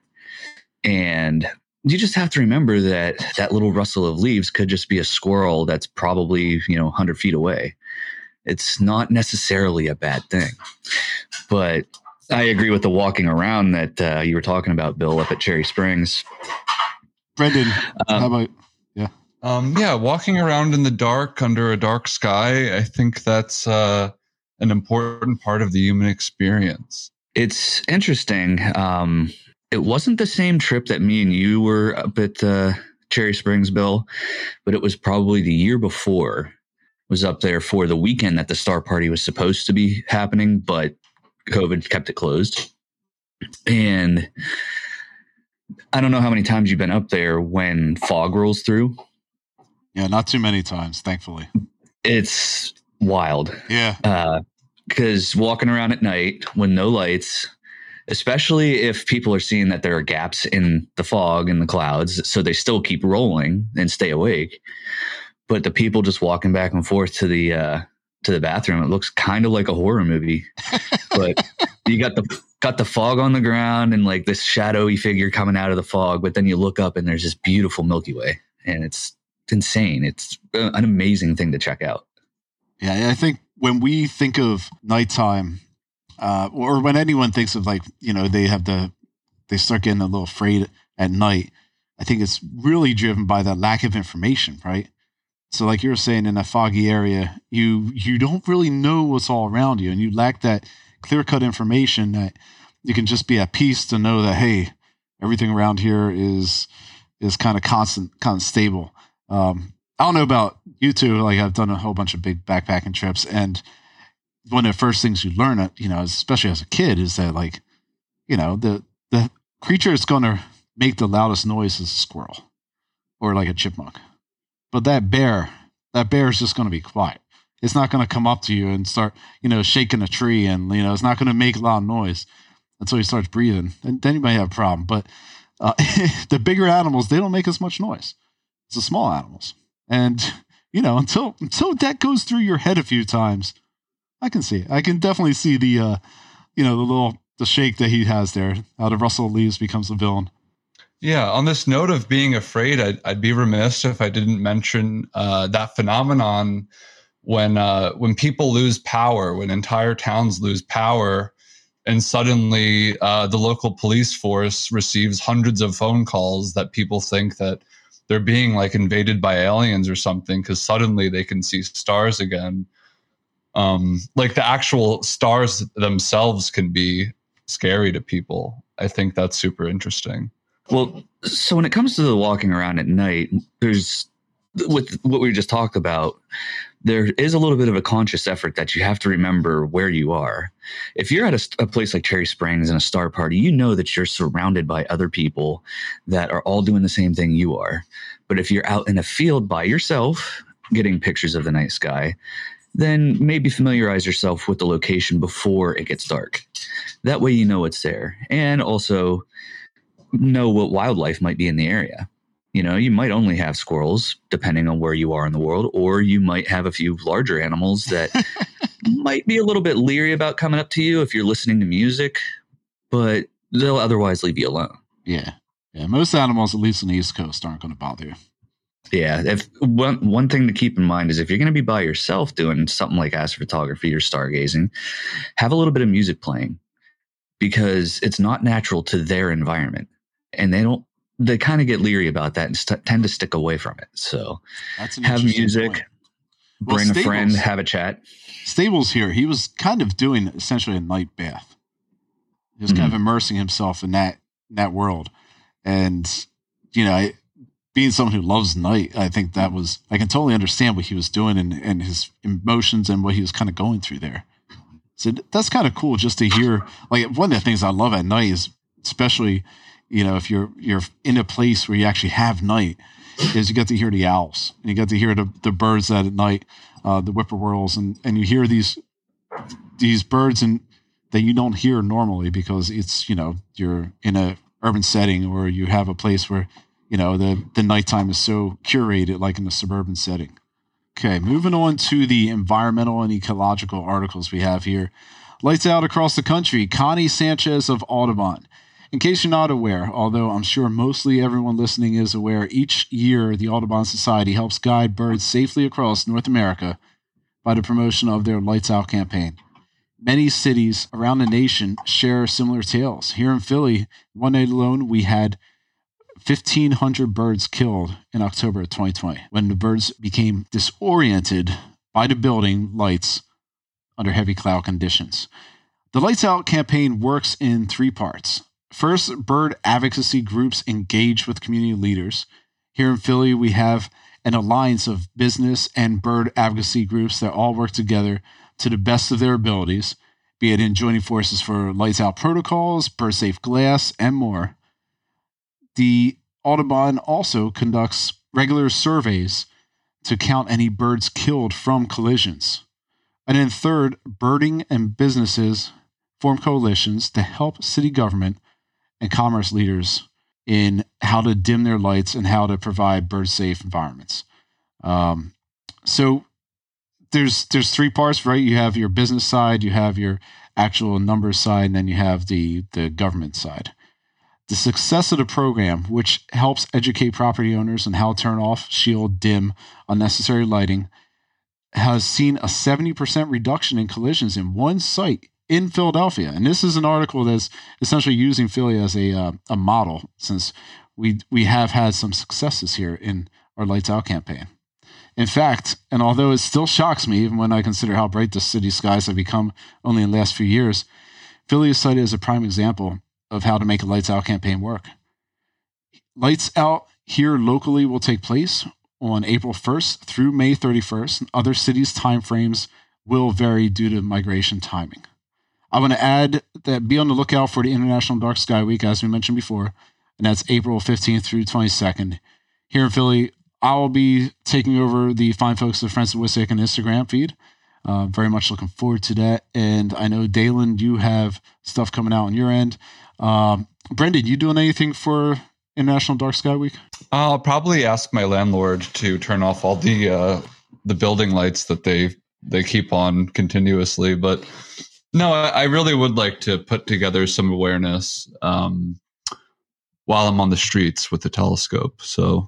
And you just have to remember that that little rustle of leaves could just be a squirrel that's probably, you know, one hundred feet away. It's not necessarily a bad thing. But I agree with the walking around that uh, you were talking about, Bill, up at Cherry Springs. Brendan, um, how about, yeah. Um, yeah, walking around in the dark under a dark sky, I think that's uh, an important part of the human experience. It's interesting. Um, it wasn't the same trip that me and you were up at uh, Cherry Springs, Bill, but it was probably the year before. Was up there for the weekend that the Star Party was supposed to be happening, but COVID kept it closed. And I don't know how many times you've been up there when fog rolls through. Yeah, not too many times, thankfully. It's wild. Yeah. Uh, because walking around at night with no lights, especially if people are seeing that there are gaps in the fog and the clouds, so they still keep rolling and stay awake. But the people just walking back and forth to the uh, to the bathroom, it looks kind of like a horror movie. But you got the got the fog on the ground and like this shadowy figure coming out of the fog. But then you look up and there's this beautiful Milky Way, and it's insane. It's an amazing thing to check out. Yeah, I think when we think of nighttime, uh, or when anyone thinks of like, you know, they have the they start getting a little afraid at night. I think it's really driven by that lack of information, right? So like you were saying, in a foggy area, you you don't really know what's all around you, and you lack that clear-cut information that you can just be at peace to know that, hey, everything around here is is kind of constant, kind of stable. Um, I don't know about you two. Like, I've done a whole bunch of big backpacking trips, and one of the first things you learn, you know, especially as a kid, is that, like, you know, the the creature that's going to make the loudest noise is a squirrel or like a chipmunk. But that bear, that bear is just going to be quiet. It's not going to come up to you and start, you know, shaking a tree, and, you know, it's not going to make a lot of noise until he starts breathing. And then you might have a problem. But uh, the bigger animals, they don't make as much noise. It's the small animals. And, you know, until until that goes through your head a few times, I can see it. I can definitely see the, uh, you know, the little, the shake that he has there, how the rustle of leaves becomes the villain. Yeah. On this note of being afraid, I'd, I'd be remiss if I didn't mention uh, that phenomenon when uh, when people lose power, when entire towns lose power, and suddenly uh, the local police force receives hundreds of phone calls that people think that they're being like invaded by aliens or something, because suddenly they can see stars again. Um, like the actual stars themselves can be scary to people. I think that's super interesting. Well, so when it comes to the walking around at night, there's, with what we just talked about, there is a little bit of a conscious effort that you have to remember where you are. If you're at a, a place like Cherry Springs and a star party, you know that you're surrounded by other people that are all doing the same thing you are. But if you're out in a field by yourself getting pictures of the night sky, then maybe familiarize yourself with the location before it gets dark. That way you know it's there. And also know what wildlife might be in the area. You know, you might only have squirrels, depending on where you are in the world, or you might have a few larger animals that might be a little bit leery about coming up to you if you're listening to music, but they'll otherwise leave you alone. Yeah. Yeah. Most animals, at least on the East Coast, aren't going to bother you. Yeah. If one, one thing to keep in mind is if you're going to be by yourself doing something like astrophotography or stargazing, have a little bit of music playing, because it's not natural to their environment, and they don't, they kind of get leery about that and st- tend to stick away from it. So have music, well, bring Stables, a friend, have a chat. Stables here, he was kind of doing essentially a night bath. He was mm-hmm. kind of immersing himself in that, that world. And, you know, I, being someone who loves night, I think that was, I can totally understand what he was doing and, and his emotions and what he was kind of going through there. So that's kind of cool just to hear. Like, one of the things I love at night is, especially, you know, if you're you're in a place where you actually have night, is you get to hear the owls, and you get to hear the, the birds that at night, uh, the whippoorwills, and, and you hear these these birds and that you don't hear normally because it's, you know, you're in a urban setting, or you have a place where, you know, the, the nighttime is so curated, like in a suburban setting. Okay, moving on to the environmental and ecological articles we have here. Lights out across the country. Connie Sanchez of Audubon. In case you're not aware, although I'm sure mostly everyone listening is aware, each year the Audubon Society helps guide birds safely across North America by the promotion of their Lights Out campaign. Many cities around the nation share similar tales. Here in Philly, one night alone, we had fifteen hundred birds killed in October of twenty twenty when the birds became disoriented by the building lights under heavy cloud conditions. The Lights Out campaign works in three parts. First, bird advocacy groups engage with community leaders. Here in Philly, we have an alliance of business and bird advocacy groups that all work together to the best of their abilities, be it in joining forces for Lights Out protocols, bird safe glass, and more. The Audubon also conducts regular surveys to count any birds killed from collisions. And then third, birding and businesses form coalitions to help city government and commerce leaders in how to dim their lights and how to provide bird-safe environments. Um, so there's there's three parts, right? You have your business side, you have your actual numbers side, and then you have the, the government side. The success of the program, which helps educate property owners on how to turn off, shield, dim unnecessary lighting, has seen a seventy percent reduction in collisions in one site in Philadelphia. And this is an article that's essentially using Philly as a uh, a model, since we we have had some successes here in our Lights Out campaign. In fact, and although it still shocks me, even when I consider how bright the city skies have become only in the last few years, Philly is cited as a prime example of how to make a Lights Out campaign work. Lights Out here locally will take place on April first through May thirty-first. Other cities' timeframes will vary due to migration timing. I want to add that be on the lookout for the International Dark Sky Week, as we mentioned before, and that's April fifteenth through twenty-second. Here in Philly, I will be taking over the fine folks of Friends of Wissahickon Instagram feed, Uh, very much looking forward to that. And I know, Dalen, you have stuff coming out on your end. Um, Brendan, you doing anything for International Dark Sky Week? I'll probably ask my landlord to turn off all the uh, the building lights that they they keep on continuously. But no, I really would like to put together some awareness um, while I'm on the streets with the telescope. So,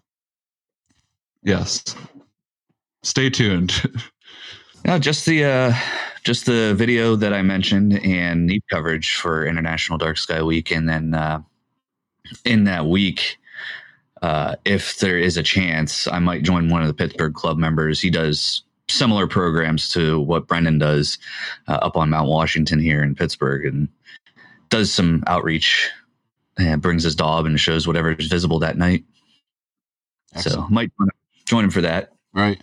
yes, stay tuned. No, just the uh, just the video that I mentioned and neat coverage for International Dark Sky Week, and then uh, in that week, uh, if there is a chance, I might join one of the Pittsburgh Club members. He does similar programs to what Brendan does uh, up on Mount Washington here in Pittsburgh, and does some outreach and brings his dog and shows whatever is visible that night. Excellent. So might join him for that. Right.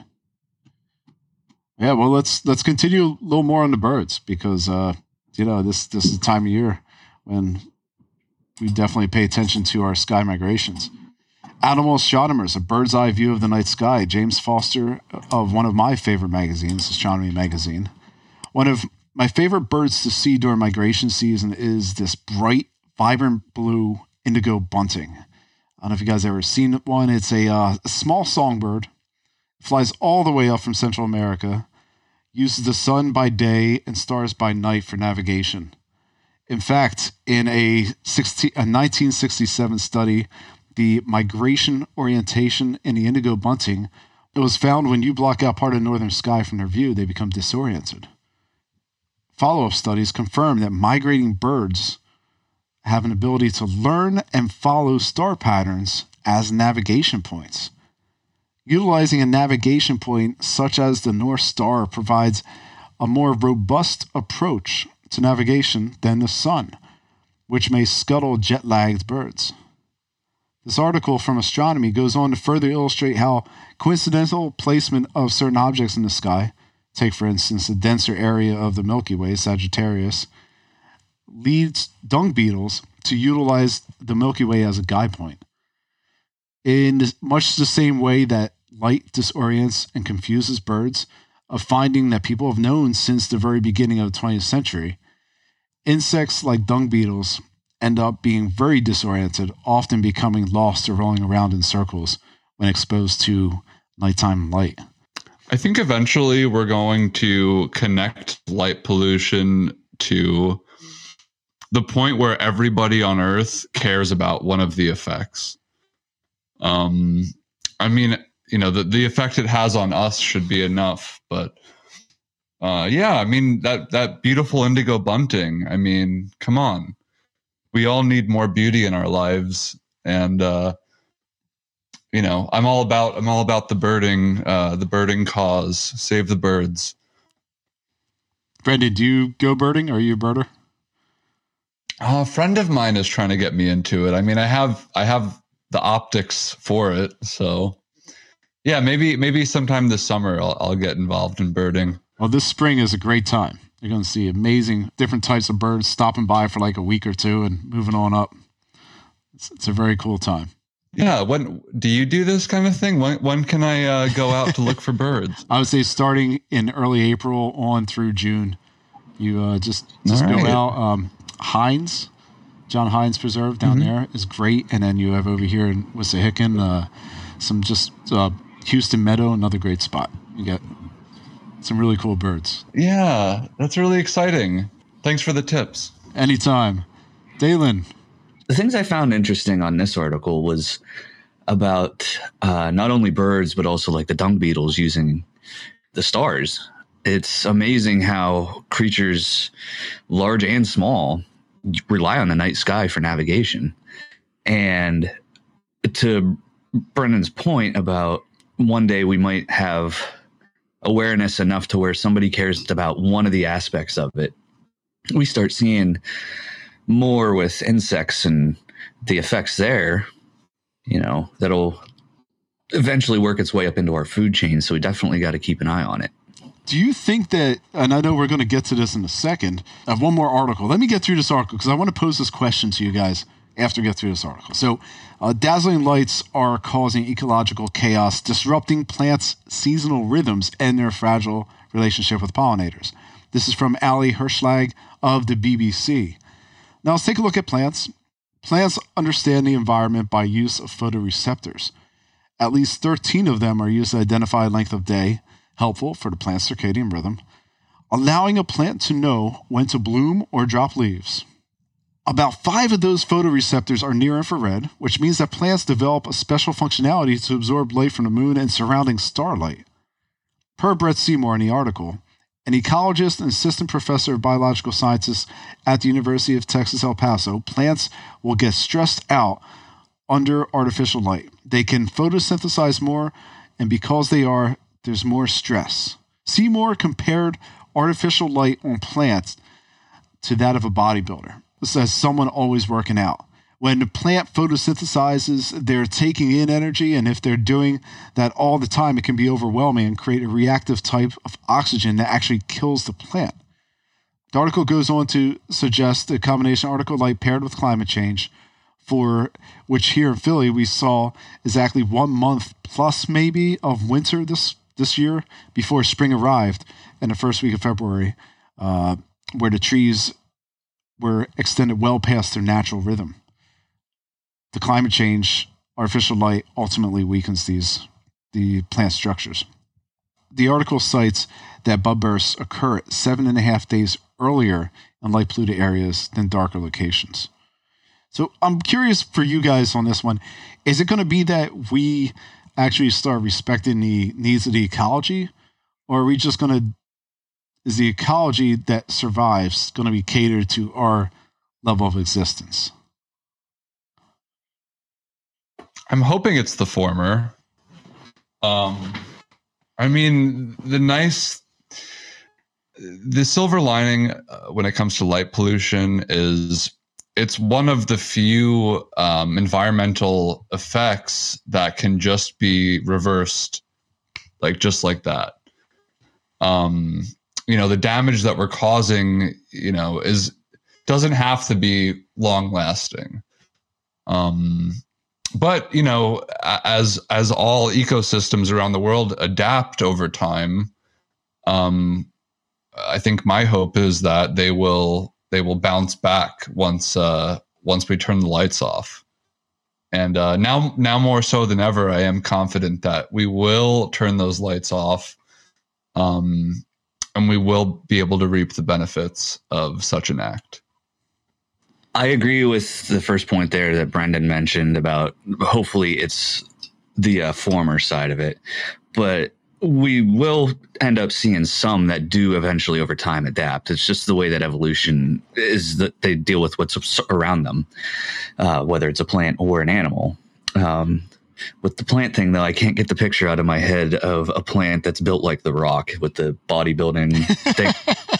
Yeah, well, let's let's continue a little more on the birds, because uh, you know this this is the time of year when we definitely pay attention to our sky migrations. Animal Astronomers, a bird's eye view of the night sky. James Foster of one of my favorite magazines, Astronomy Magazine. One of my favorite birds to see during migration season is this bright, vibrant blue indigo bunting. I don't know if you guys ever seen one. It's a, uh, a small songbird. It flies all the way up from Central America. Uses the sun by day and stars by night for navigation. In fact, in a, sixteen, a nineteen sixty-seven study, the migration orientation in the indigo bunting, it was found when you block out part of the northern sky from their view, they become disoriented. Follow-up studies confirm that migrating birds have an ability to learn and follow star patterns as navigation points. Utilizing a navigation point such as the North Star provides a more robust approach to navigation than the sun, which may scuttle jet-lagged birds. This article from Astronomy goes on to further illustrate how coincidental placement of certain objects in the sky, take for instance the denser area of the Milky Way, Sagittarius, leads dung beetles to utilize the Milky Way as a guide point. In much the same way that light disorients and confuses birds, a finding that people have known since the very beginning of the twentieth century, insects like dung beetles end up being very disoriented, often becoming lost or rolling around in circles when exposed to nighttime light. I think eventually we're going to connect light pollution to the point where everybody on Earth cares about one of the effects. Um, I mean, you know, the, the effect it has on us should be enough, but uh, yeah, I mean, that, that beautiful indigo bunting, I mean, come on. We all need more beauty in our lives. And, uh, you know, I'm all about, I'm all about the birding, uh, the birding cause, save the birds. Brendan, do you go birding? Are you a birder? Uh, a friend of mine is trying to get me into it. I mean, I have, I have the optics for it. So yeah, maybe, maybe sometime this summer I'll, I'll get involved in birding. Well, this spring is a great time. You're going to see amazing different types of birds stopping by for like a week or two and moving on up. It's, it's a very cool time. Yeah. When do you do this kind of thing? When, when can I uh, go out to look for birds? I would say starting in early April on through June. You uh, just, just right. go out. Um, Hines, John Hines Preserve down mm-hmm. there is great. And then you have over here in Wissahickon, uh, some just uh, Houston Meadow, another great spot. You get some really cool birds. Yeah, that's really exciting. Thanks for the tips. Anytime. Dalen. The things I found interesting on this article was about uh, not only birds, but also like the dung beetles using the stars. It's amazing how creatures, large and small, rely on the night sky for navigation. And to Brendan's point about one day we might have awareness enough to where somebody cares about one of the aspects of it, we start seeing more with insects and the effects there, you know, that'll eventually work its way up into our food chain. So we definitely got to keep an eye on it. Do you think that, and I know we're going to get to this in a second, I have one more article. Let me get through this article because I want to pose this question to you guys after we get through this article. So uh, dazzling lights are causing ecological chaos, disrupting plants' seasonal rhythms and their fragile relationship with pollinators. This is from Ali Hirschlag of the B B C. Now let's take a look at plants. Plants understand the environment by use of photoreceptors. At least thirteen of them are used to identify length of day, helpful for the plant's circadian rhythm, allowing a plant to know when to bloom or drop leaves. About five of those photoreceptors are near infrared, which means that plants develop a special functionality to absorb light from the moon and surrounding starlight. Per Brett Seymour in the article, an ecologist and assistant professor of biological sciences at the University of Texas El Paso, plants will get stressed out under artificial light. They can photosynthesize more, and because they are, there's more stress. Seymour compared artificial light on plants to that of a bodybuilder. This is someone always working out. When the plant photosynthesizes, they're taking in energy, and if they're doing that all the time, it can be overwhelming and create a reactive type of oxygen that actually kills the plant. The article goes on to suggest a combination of artificial light paired with climate change, for which here in Philly we saw exactly one month plus maybe of winter this, this year before spring arrived in the first week of February, uh, where the trees were extended well past their natural rhythm. The climate change, artificial light ultimately weakens these the plant structures. The article cites that bud bursts occur seven and a half days earlier in light polluted areas than darker locations. So I'm curious for you guys on this one. Is it going to be that we actually start respecting the needs of the ecology, or are we just going to, is the ecology that survives going to be catered to our level of existence? I'm hoping it's the former. Um, I mean, the nice, the silver lining uh, when it comes to light pollution is it's one of the few um, environmental effects that can just be reversed, like just like that. Um, you know, the damage that we're causing, you know, is doesn't have to be long lasting. Um, But, you know, as as all ecosystems around the world adapt over time, um, I think my hope is that they will they will bounce back once uh, once we turn the lights off. And uh, now now more so than ever, I am confident that we will turn those lights off, um, and we will be able to reap the benefits of such an act. I agree with the first point there that Brendan mentioned about hopefully it's the uh, former side of it, but we will end up seeing some that do eventually over time adapt. It's just the way that evolution is, that they deal with what's around them, uh, whether it's a plant or an animal. Um, with the plant thing, though, I can't get the picture out of my head of a plant that's built like the Rock with the bodybuilding thing.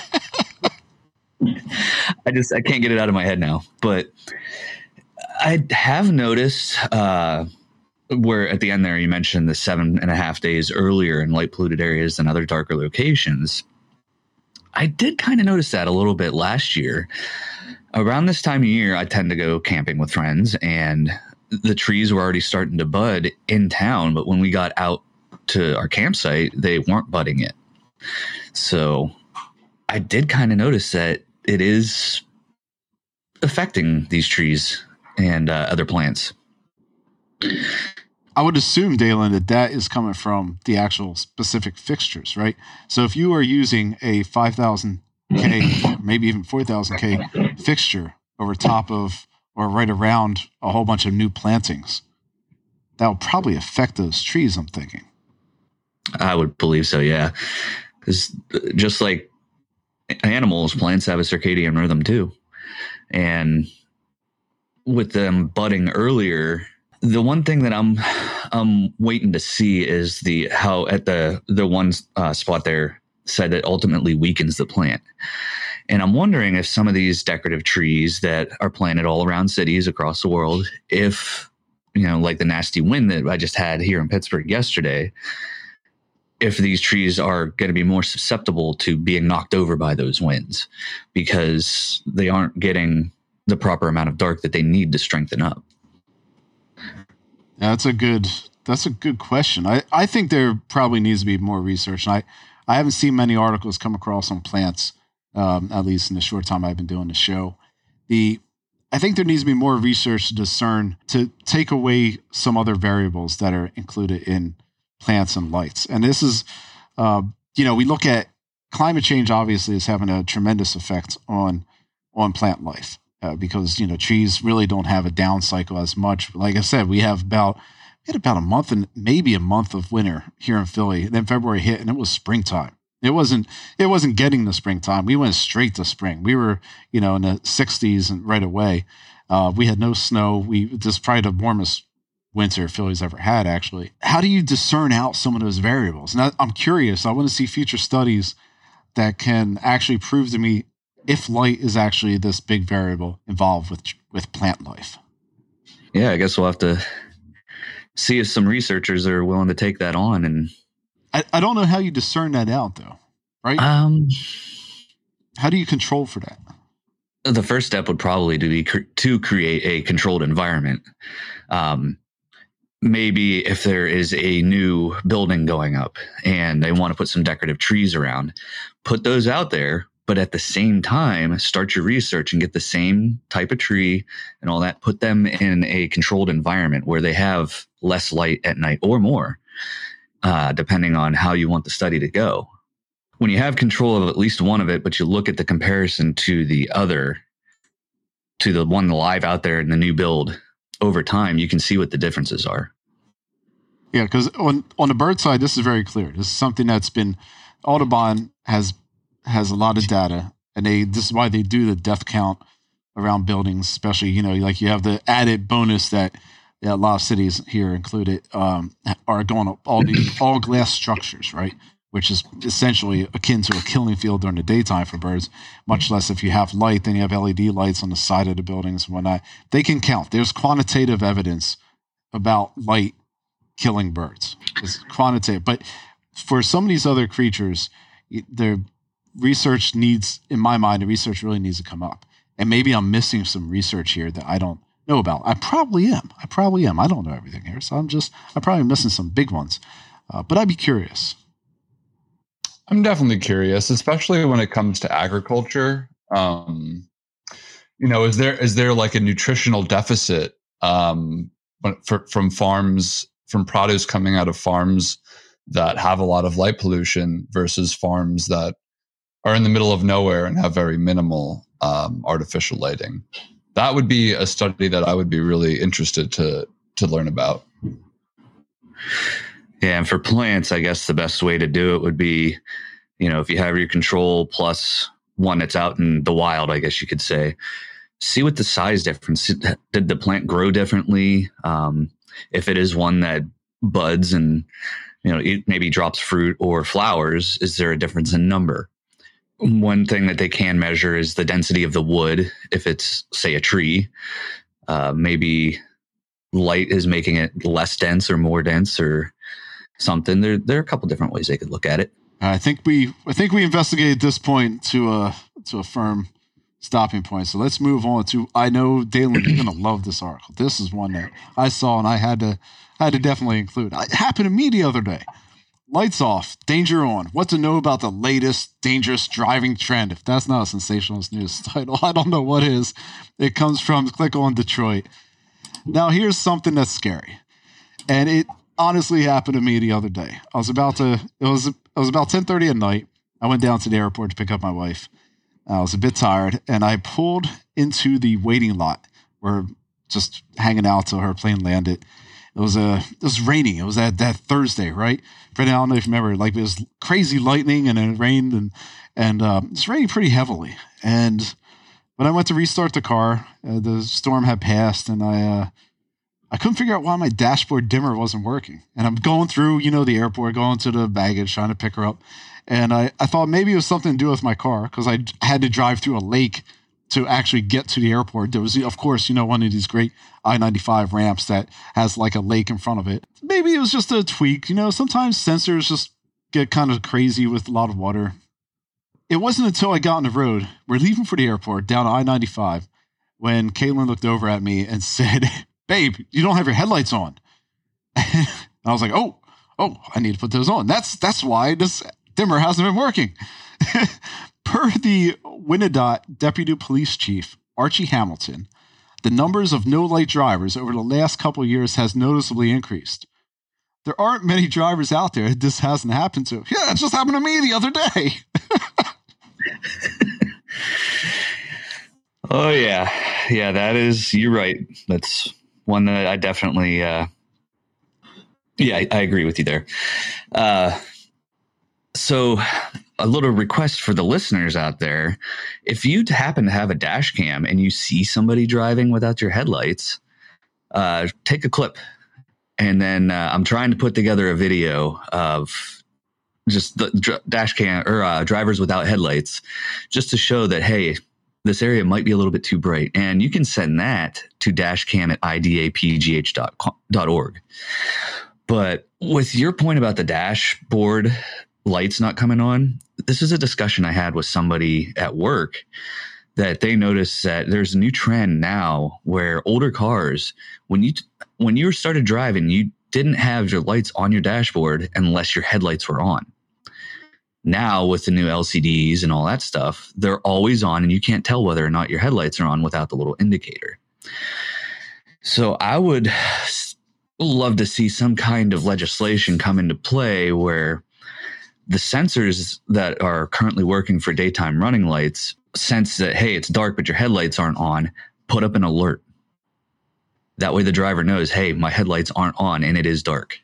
I just, I can't get it out of my head now, but I have noticed uh, where at the end there, you mentioned the seven and a half days earlier in light polluted areas than other darker locations. I did kind of notice that a little bit last year. Around this time of year, I tend to go camping with friends, and the trees were already starting to bud in town. But when we got out to our campsite, they weren't budding yet. So I did kind of notice that it is affecting these trees and uh, other plants. I would assume, Dalen, that that is coming from the actual specific fixtures, right? So if you are using a five thousand K, maybe even four thousand K fixture over top of or right around a whole bunch of new plantings, that will probably affect those trees, I'm thinking. I would believe so, yeah. Because just like animals, plants have a circadian rhythm too. And with them budding earlier, the one thing that I'm I'm waiting to see is the how at the the one uh, spot there said it ultimately weakens the plant. And I'm wondering if some of these decorative trees that are planted all around cities across the world, if, you know, like the nasty wind that I just had here in Pittsburgh yesterday, if these trees are going to be more susceptible to being knocked over by those winds because they aren't getting the proper amount of dark that they need to strengthen up. Yeah, that's a good, that's a good question. I, I think there probably needs to be more research. And I, I haven't seen many articles come across on plants, um, at least in the short time I've been doing the show. The I think there needs to be more research to discern, to take away some other variables that are included in plants and lights. And this is, uh, you know, we look at climate change, obviously, is having a tremendous effect on on plant life uh, because, you know, trees really don't have a down cycle as much. Like I said, we have about, we had about a month and maybe a month of winter here in Philly. And then February hit and it was springtime. It wasn't, it wasn't getting the springtime. We went straight to spring. We were, you know, in the sixties and right away. Uh, we had no snow. We, this is probably the warmest winter Philly's ever had, actually. How do you discern out some of those variables? And I, I'm curious. I want to see future studies that can actually prove to me if light is actually this big variable involved with with plant life. Yeah, I guess we'll have to see if some researchers are willing to take that on. And I, I don't know how you discern that out, though, right? Um, how do you control for that? The first step would probably to be cr- to create a controlled environment. Um, maybe if there is a new building going up and they want to put some decorative trees around, put those out there, but at the same time, start your research and get the same type of tree and all that, put them in a controlled environment where they have less light at night or more, uh, depending on how you want the study to go. When you have control of at least one of it, but you look at the comparison to the other, to the one live out there in the new build, over time, you can see what the differences are. Yeah, because on, on the bird side, this is very clear. This is something that's been, Audubon has has a lot of data, and they this is why they do the depth count around buildings, especially, you know, like you have the added bonus that yeah, a lot of cities here included um, are going up all the all glass structures, right? Which is essentially akin to a killing field during the daytime for birds, much less if you have light, then you have L E D lights on the side of the buildings and whatnot. They can count. There's quantitative evidence about light killing birds. It's quantitative. But for some of these other creatures, their research needs, in my mind, the research really needs to come up. And maybe I'm missing some research here that I don't know about. I probably am. I probably am. I don't know everything here. So I'm just, I'm probably missing some big ones. Uh, but I'd be curious. I'm definitely curious, especially when it comes to agriculture. Um, you know, is there is there like a nutritional deficit um, for, from farms, from produce coming out of farms that have a lot of light pollution versus farms that are in the middle of nowhere and have very minimal um, artificial lighting? That would be a study that I would be really interested to to learn about. Yeah, and for plants, I guess the best way to do it would be, you know, if you have your control plus one that's out in the wild, I guess you could say, see what the size difference, did the plant grow differently? Um, if it is one that buds and, you know, it maybe drops fruit or flowers, is there a difference in number? One thing that they can measure is the density of the wood. If it's, say, a tree, uh, maybe light is making it less dense or more dense or something. There, there are a couple different ways they could look at it. I think we, I think we investigated this point to a to a firm stopping point. So let's move on to. I know, Dalen, you're gonna love this article. This is one that I saw and I had to had to definitely include. It happened to me the other day. Lights off, danger on. What to know about the latest dangerous driving trend? If that's not a sensationalist news title, I don't know what is. It comes from Click on Detroit. Now, here's something that's scary, and it honestly happened to me the other day. I was about to. It was. It was about ten thirty at night. I went down to the airport to pick up my wife. I was a bit tired, and I pulled into the waiting lot. We're just hanging out till her plane landed. It was a. It was raining. It was that that Thursday, right? Freddie, I don't know if you remember. Like, it was crazy lightning, and it rained, and and um, it's raining pretty heavily. And when I went to restart the car, uh, the storm had passed, and I. Uh, I couldn't figure out why my dashboard dimmer wasn't working. And I'm going through, you know, the airport, going to the baggage, trying to pick her up. And I, I thought maybe it was something to do with my car because I had to drive through a lake to actually get to the airport. There was, of course, you know, one of these great I ninety-five ramps that has like a lake in front of it. Maybe it was just a tweak. You know, sometimes sensors just get kind of crazy with a lot of water. It wasn't until I got on the road, we're leaving for the airport down I ninety-five, when Caitlin looked over at me and said, "Babe, you don't have your headlights on." And I was like, oh, oh, I need to put those on. That's that's why this dimmer hasn't been working. Per the Wyandotte Deputy Police Chief, Archie Hamilton, the numbers of no-light drivers over the last couple of years has noticeably increased. There aren't many drivers out there this hasn't happened to. Yeah, it just happened to me the other day. Oh, yeah. Yeah, that is, you're right. That's one that I definitely, uh, yeah, I, I agree with you there. Uh, so a little request for the listeners out there. If you happen to have a dash cam and you see somebody driving without your headlights, uh, take a clip. And then uh, I'm trying to put together a video of just the dr- dash cam or uh, drivers without headlights, just to show that, hey, this area might be a little bit too bright. And you can send that to dashcam at I D A P G H dot org. But with your point about the dashboard lights not coming on, this is a discussion I had with somebody at work, that they noticed that there's a new trend now where older cars, when you when you started driving, you didn't have your lights on your dashboard unless your headlights were on. Now with the new L C Ds and all that stuff, they're always on, and you can't tell whether or not your headlights are on without the little indicator. So I would love to see some kind of legislation come into play where the sensors that are currently working for daytime running lights sense that, hey, it's dark, but your headlights aren't on, put up an alert. That way the driver knows, hey, my headlights aren't on and it is dark.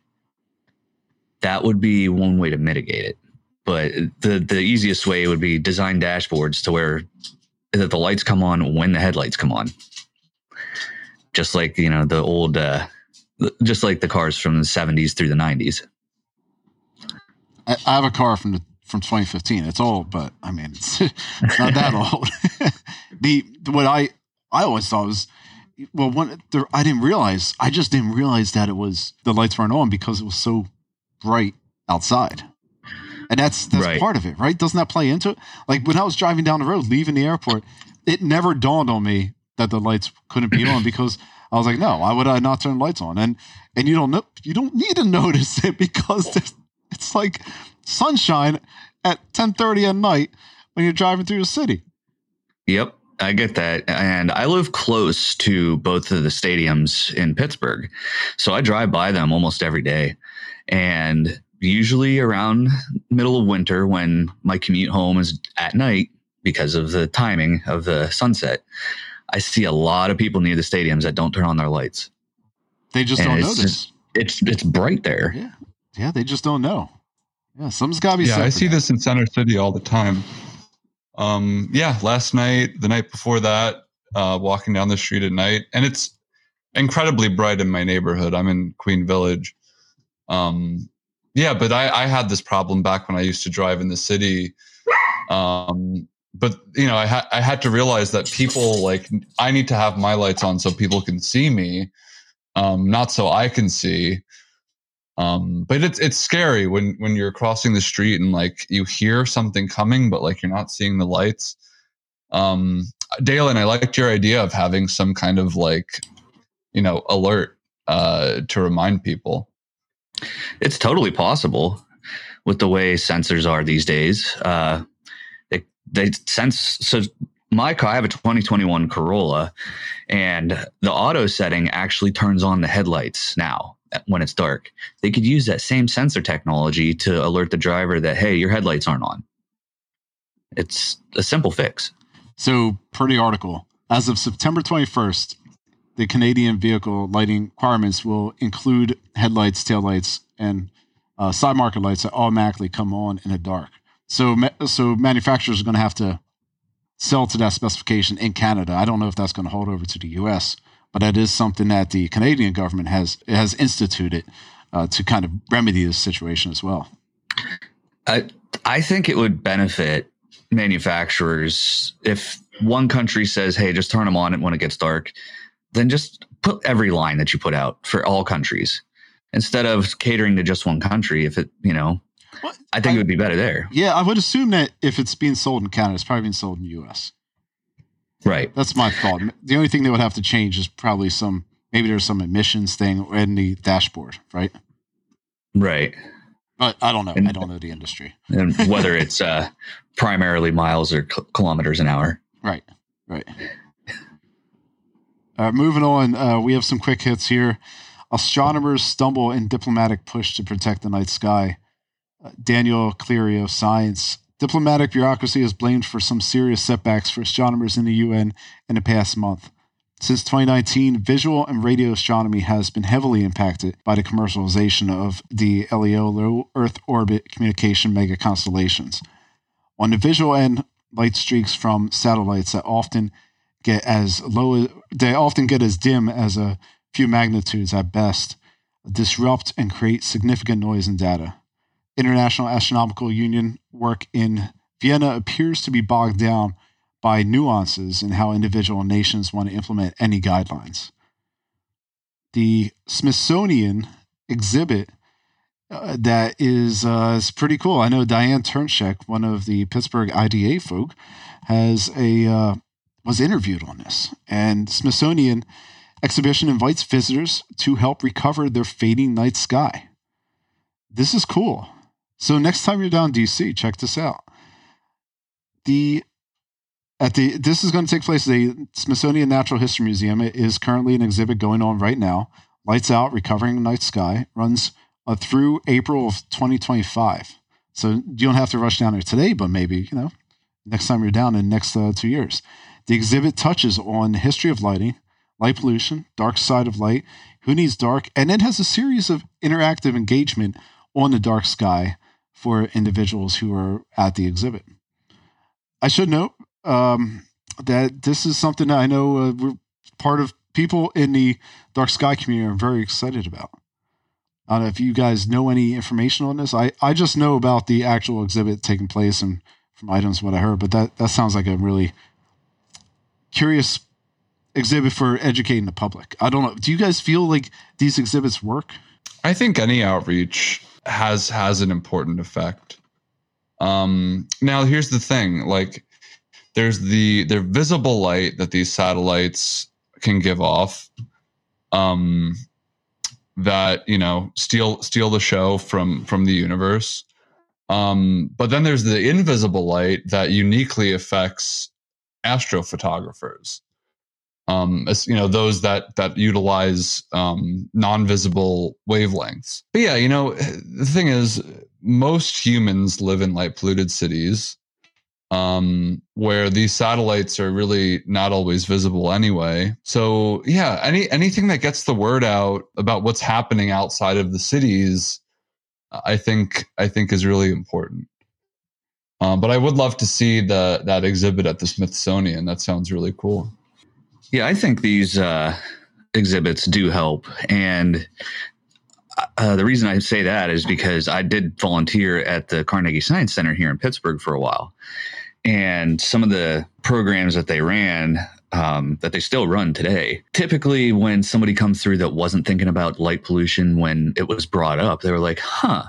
That would be one way to mitigate it. But the, the easiest way would be design dashboards to where that the lights come on when the headlights come on. Just like, you know, the old, uh, just like the cars from the seventies through the nineties. I, I have a car from the from twenty fifteen. It's old, but I mean, it's, it's not that old. the what I I always thought was, well, one there, I didn't realize. I just didn't realize that it was the lights weren't on because it was so bright outside, and that's that's right. part of it, right? Doesn't that play into it? Like when I was driving down the road, leaving the airport, it never dawned on me that the lights couldn't be on because I was like, no, why would I not turn the lights on? And and you don't know, you don't need to notice it because it's like sunshine at ten thirty at night when you're driving through the city. Yep, I get that. And I live close to both of the stadiums in Pittsburgh, so I drive by them almost every day. And usually around middle of winter, when my commute home is at night because of the timing of the sunset, I see a lot of people near the stadiums that don't turn on their lights. They just and don't it's notice. Just, it's it's bright there. Yeah, yeah, they just don't know. Yeah, something's got to be. Yeah, I see that. this in Center City all the time. Um, yeah, last night, the night before that, uh, walking down the street at night, and it's incredibly bright in my neighborhood. I'm in Queen Village. Um, yeah, but I, I had this problem back when I used to drive in the city. Um, but you know, I had I had to realize that people like I need to have my lights on so people can see me, um, not so I can see. Um, but it's it's scary when, when you're crossing the street and like you hear something coming, but like you're not seeing the lights. Um, Dalen, I liked your idea of having some kind of like, you know, alert uh, to remind people. It's totally possible with the way sensors are these days. Uh, they they sense. So my car, I have a twenty twenty-one Corolla, and the auto setting actually turns on the headlights now when it's dark. They could use that same sensor technology to alert the driver that, hey, your headlights aren't on. It's a simple fix. So per the article, as of September twenty-first, the Canadian vehicle lighting requirements will include headlights, taillights, and uh, side marker lights that automatically come on in the dark. So, so manufacturers are going to have to sell to that specification in Canada. I don't know if that's going to hold over to the U S, but that is something that the Canadian government has has instituted uh, to kind of remedy this situation as well. I I think it would benefit manufacturers if one country says, "Hey, just turn them on when it gets dark," then just put every line that you put out for all countries instead of catering to just one country. If it, you know, well, I think I, it would be better there. Yeah, I would assume that if it's being sold in Canada, it's probably being sold in the U S. Right. That's my thought. The only thing that would have to change is probably some, maybe there's some emissions thing in the dashboard, right? Right. But I don't know. And, I don't know the industry. And whether it's uh, primarily miles or k- kilometers an hour. Right, right. Uh, moving on, uh, we have some quick hits here. Astronomers stumble in diplomatic push to protect the night sky. Uh, Daniel Cleary of Science. Diplomatic bureaucracy is blamed for some serious setbacks for astronomers in the U N in the past month. Since twenty nineteen, visual and radio astronomy has been heavily impacted by the commercialization of the L E O low Earth orbit communication mega constellations. On the visual end, light streaks from satellites that often get as low, they often get as dim as a few magnitudes at best, disrupt and create significant noise and data. International Astronomical Union work in Vienna appears to be bogged down by nuances in how individual nations want to implement any guidelines. The Smithsonian exhibit uh, that is, uh, is pretty cool. I know Diane Turnshek, one of the Pittsburgh I D A folk, has a uh, was interviewed on this. And Smithsonian exhibition invites visitors to help recover their fading night sky. This is cool. So next time you're down in D C, check this out. The At the this is going to take place at the Smithsonian Natural History Museum. It is currently an exhibit going on right now. Lights Out, Recovering the Night Sky runs uh, through April of twenty twenty-five. So you don't have to rush down there today, but maybe, you know, next time you're down in the next uh, two years. The exhibit touches on the history of lighting, light pollution, dark side of light, who needs dark, and it has a series of interactive engagement on the dark sky for individuals who are at the exhibit. I should note um, that this is something that I know uh, we're part of people in the dark sky community are very excited about. I don't know if you guys know any information on this. I, I just know about the actual exhibit taking place and from items what I heard, but that, that sounds like a really curious exhibit for educating the public. I don't know. Do you guys feel like these exhibits work? I think any outreach has has an important effect. Um, now, here's the thing: like, there's the the visible light that these satellites can give off, um, that you know steal steal the show from from the universe. Um, but then there's the invisible light that uniquely affects astrophotographers. Um, as, you know, those that that utilize um, non-visible wavelengths. But yeah, you know, the thing is, most humans live in light polluted cities, um, where these satellites are really not always visible anyway. So yeah, any anything that gets the word out about what's happening outside of the cities, I think I think is really important. Um, but I would love to see the that exhibit at the Smithsonian. That sounds really cool. Yeah, I think these uh, exhibits do help. And uh, the reason I say that is because I did volunteer at the Carnegie Science Center here in Pittsburgh for a while. And some of the programs that they ran, um, that they still run today, typically when somebody comes through that wasn't thinking about light pollution when it was brought up, they were like, huh.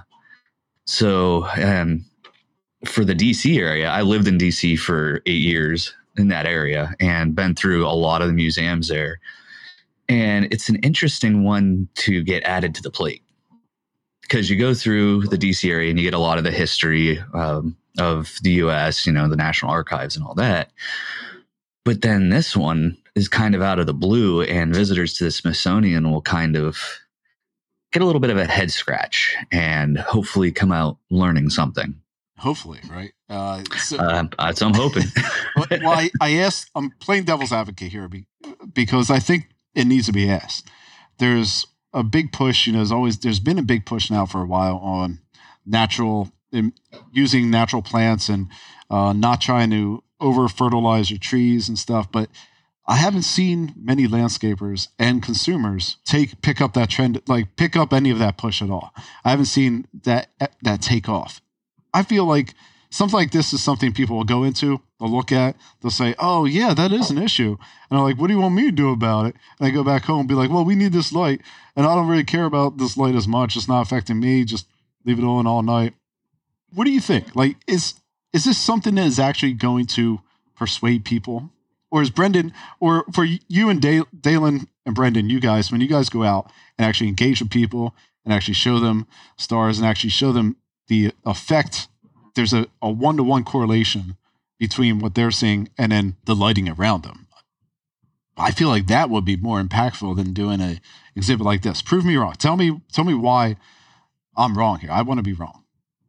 So um, for the D C area, I lived in D C for eight years in that area and been through a lot of the museums there. And it's an interesting one to get added to the plate because you go through the D C area and you get a lot of the history um, of the U S, you know, the National Archives and all that. But then this one is kind of out of the blue, and visitors to the Smithsonian will kind of get a little bit of a head scratch and hopefully come out learning something. Hopefully, right? Uh, so, uh, that's what I'm hoping. well, well I, I asked, I'm playing devil's advocate here because I think it needs to be asked. There's a big push, you know, there's always, there's been a big push now for a while on natural, in, using natural plants and uh, not trying to over fertilize your trees and stuff. But I haven't seen many landscapers and consumers take, pick up that trend, like pick up any of that push at all. I haven't seen that, that take off. I feel like something like this is something people will go into, they'll look at, they'll say, oh, yeah, that is an issue. And I'm like, what do you want me to do about it? And I go back home and be like, well, we need this light. And I don't really care about this light as much. It's not affecting me. Just leave it on all night. What do you think? Like, is is this something that is actually going to persuade people? Or is Brendan, or for you and Dale, Dalen and Brendan, you guys, when you guys go out and actually engage with people and actually show them stars and actually show them the effect. There's a, a one-to-one correlation between what they're seeing and then the lighting around them. I feel like that would be more impactful than doing a exhibit like this. Prove me wrong. Tell me, tell me why I'm wrong here. I want to be wrong.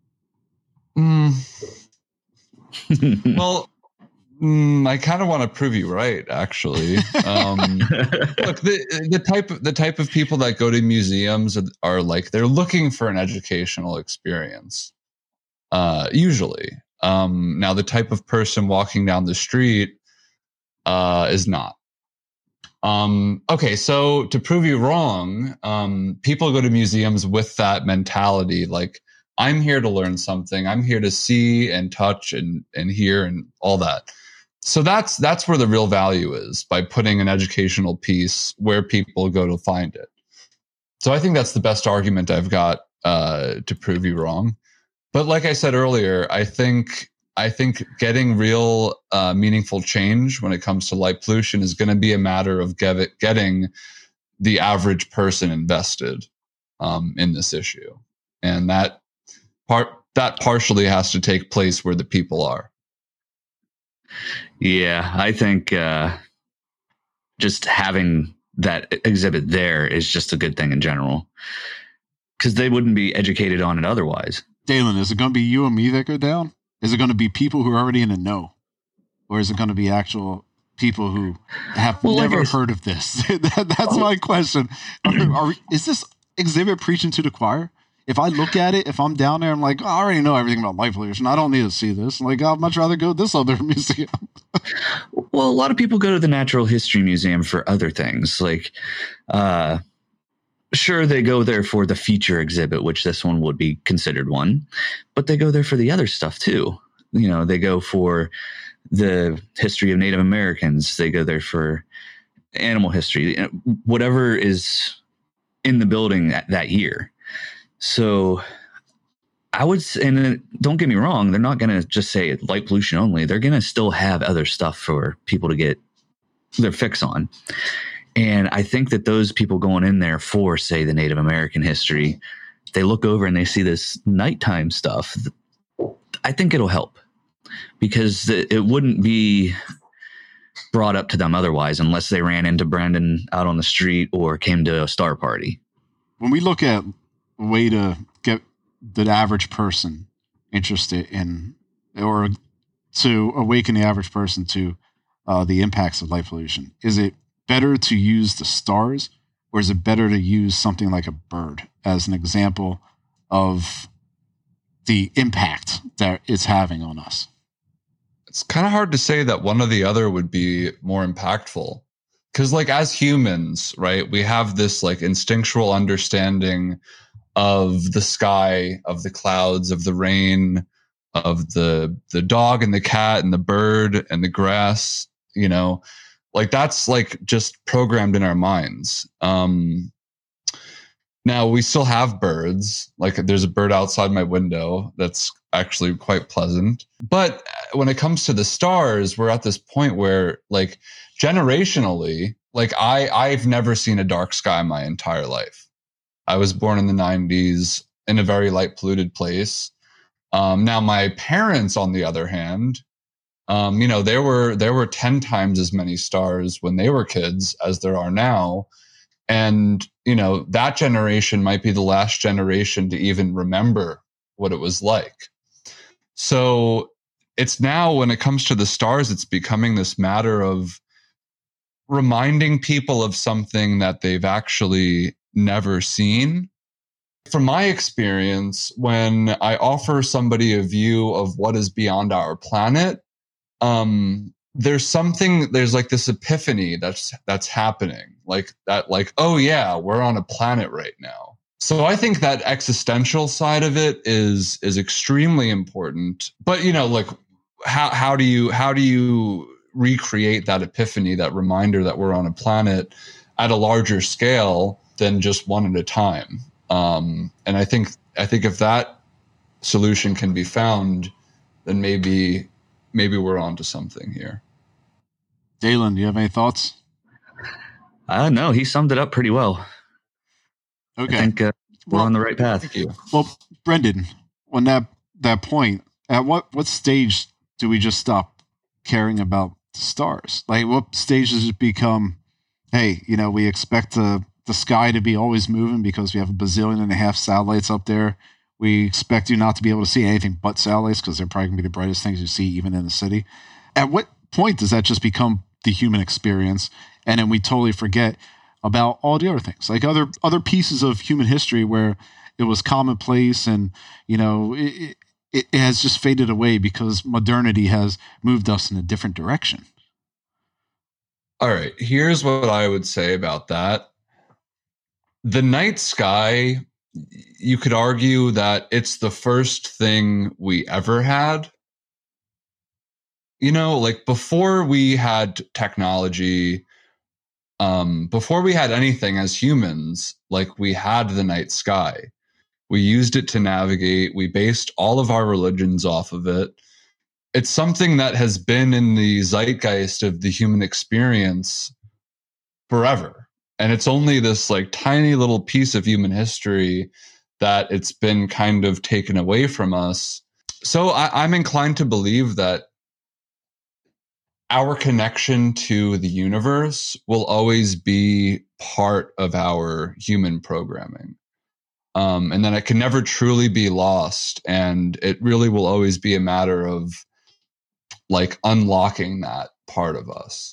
Mm. Well, mm, I kind of want to prove you right, actually. Um, look, the the type of the type of people that go to museums are, are like they're looking for an educational experience. Uh, usually, um, now the type of person walking down the street uh, is not. Um, okay, so to prove you wrong, um, people go to museums with that mentality, like, I'm here to learn something. I'm here to see and touch and, and hear and all that. So that's that's where the real value is, by putting an educational piece where people go to find it. So I think that's the best argument I've got uh, to prove you wrong. But like I said earlier, I think I think getting real uh, meaningful change when it comes to light pollution is going to be a matter of get, getting the average person invested um, in this issue. And that part that partially has to take place where the people are. Yeah, I think uh, just having that exhibit there is just a good thing in general, because they wouldn't be educated on it otherwise. Dalen, is it going to be you and me that go down? Is it going to be people who are already in the know? Or is it going to be actual people who have well, never like heard of this? that, that's oh. my question. Are, are, is this exhibit preaching to the choir? If I look at it, if I'm down there, I'm like, oh, I already know everything about light pollution. I don't need to see this. Like, I'd much rather go to this other museum. Well, a lot of people go to the Natural History Museum for other things. Like, uh, sure, they go there for the feature exhibit, which this one would be considered one, but they go there for the other stuff too. You know, they go for the history of Native Americans. They go there for animal history, whatever is in the building that, that year. So I would say, and don't get me wrong, they're not going to just say light pollution only. They're going to still have other stuff for people to get their fix on. And I think that those people going in there for, say, the Native American history, they look over and they see this nighttime stuff. I think it'll help, because it wouldn't be brought up to them otherwise unless they ran into Brandon out on the street or came to a star party. When we look at a way to get the average person interested in, or to awaken the average person to uh, the impacts of light pollution, is it better to use the stars, or is it better to use something like a bird as an example of the impact that it's having on us? It's kind of hard to say that one or the other would be more impactful, because, like, as humans, right, we have this like instinctual understanding of the sky, of the clouds, of the rain, of the the dog and the cat and the bird and the grass, you know, like that's like just programmed in our minds. Um, now we still have birds. Like, there's a bird outside my window that's actually quite pleasant. But when it comes to the stars, we're at this point where, like, generationally, like I, I've never seen a dark sky my entire life. I was born in the nineties in a very light polluted place. Um, now my parents, on the other hand, um, you know, there were, there were ten times as many stars when they were kids as there are now. And, you know, that generation might be the last generation to even remember what it was like. So it's now, when it comes to the stars, it's becoming this matter of reminding people of something that they've actually never seen. From my experience, when I offer somebody a view of what is beyond our planet, um, there's something, there's like this epiphany that's that's happening, like that, like, oh yeah, we're on a planet right now. So I think that existential side of it is is extremely important. But, you know, like, how how do you how do you recreate that epiphany, that reminder that we're on a planet at a larger scale than just one at a time? Um, and I think I think if that solution can be found, then maybe maybe we're onto something here. Dalen, do you have any thoughts? Uh, no, he summed it up pretty well. Okay. I think uh, we're well, on the right path. Thank you. Well, Brendan, on that that point, at what what stage do we just stop caring about the stars? Like, what stage does it become? Hey, you know, we expect the the sky to be always moving because we have a bazillion and a half satellites up there. We expect you not to be able to see anything but satellites because they're probably going to be the brightest things you see even in the city. At what point does that just become the human experience? And then we totally forget about all the other things, like other other pieces of human history where it was commonplace and, you know, it, it, it has just faded away because modernity has moved us in a different direction. All right, here's what I would say about that. The night sky, you could argue that it's the first thing we ever had. You know, like before we had technology, um, before we had anything as humans, like we had the night sky. We used it to navigate. We based all of our religions off of it. It's something that has been in the zeitgeist of the human experience forever. And it's only this like tiny little piece of human history that it's been kind of taken away from us. So I, I'm inclined to believe that our connection to the universe will always be part of our human programming. Um, and then it can never truly be lost. And it really will always be a matter of like unlocking that part of us.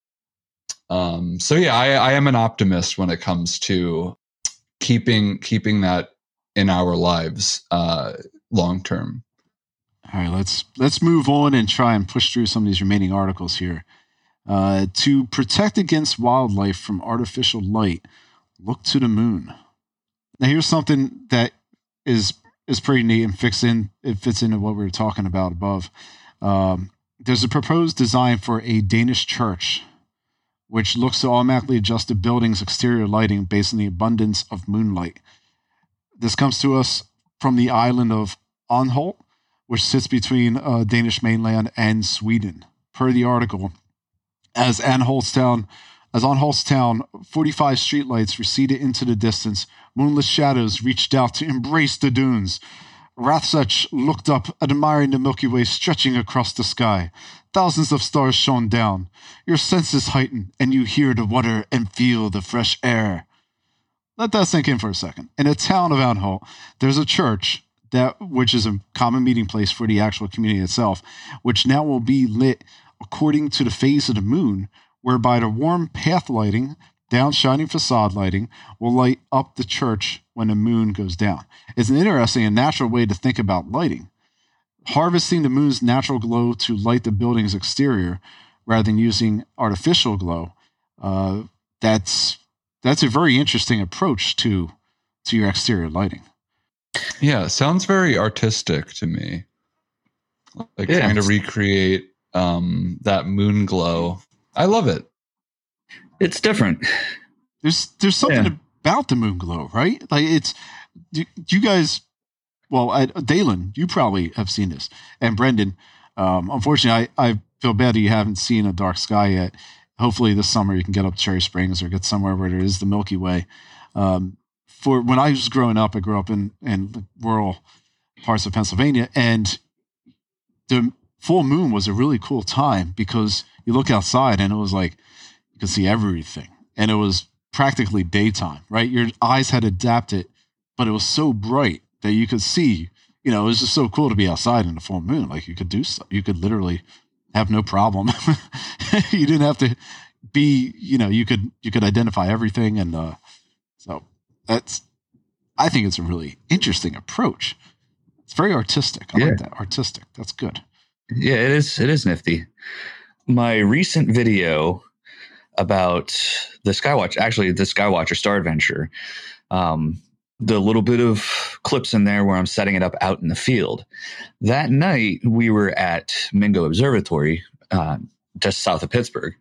Um, so yeah, I, I am an optimist when it comes to keeping keeping that in our lives uh, long term. All right, let's let's move on and try and push through some of these remaining articles here. Uh, to protect against wildlife from artificial light, look to the moon. Now, here's something that is is pretty neat and fits in. It fits into what we were talking about above. Um, there's a proposed design for a Danish church, which looks to automatically adjust the building's exterior lighting based on the abundance of moonlight. This comes to us from the island of Anholt, which sits between uh, Danish mainland and Sweden. Per the article, as Anholtstown, as Anholtstown, forty-five streetlights receded into the distance, moonless shadows reached out to embrace the dunes. Rathsach looked up, admiring the Milky Way stretching across the sky. Thousands of stars shone down. Your senses heighten, and you hear the water and feel the fresh air. Let that sink in for a second. In the town of Anholt, there's a church, that which is a common meeting place for the actual community itself, which now will be lit according to the phase of the moon, whereby the warm path lighting, down-shining facade lighting, will light up the church when the moon goes down. It's an interesting and natural way to think about lighting. Harvesting the moon's natural glow to light the building's exterior rather than using artificial glow, uh, that's that's a very interesting approach to to your exterior lighting. Yeah, sounds very artistic to me. Like yeah. trying to recreate um, that moon glow. I love it. It's different. There's there's something yeah. about the moon glow, right? Like it's you, you guys. Well, I, Dalen, you probably have seen this, and Brendan. Um, unfortunately, I, I feel bad that you haven't seen a dark sky yet. Hopefully, this summer you can get up to Cherry Springs or get somewhere where there is the Milky Way. Um, for when I was growing up, I grew up in in rural parts of Pennsylvania, and the full moon was a really cool time because you look outside and it was like you could see everything, and it was practically daytime, right? Your eyes had adapted, but it was so bright that you could see, you know, it was just so cool to be outside in the full moon. Like you could do stuff. You could literally have no problem. You didn't have to be, you know, you could, you could identify everything. And uh, so that's, I think it's a really interesting approach. It's very artistic. I yeah. like that. Artistic. That's good. Yeah, it is. It is nifty. My recent video about the Skywatch, actually the Skywatcher Star Adventure, um, the little bit of clips in there where I'm setting it up out in the field. That night, we were at Mingo Observatory, uh, just south of Pittsburgh.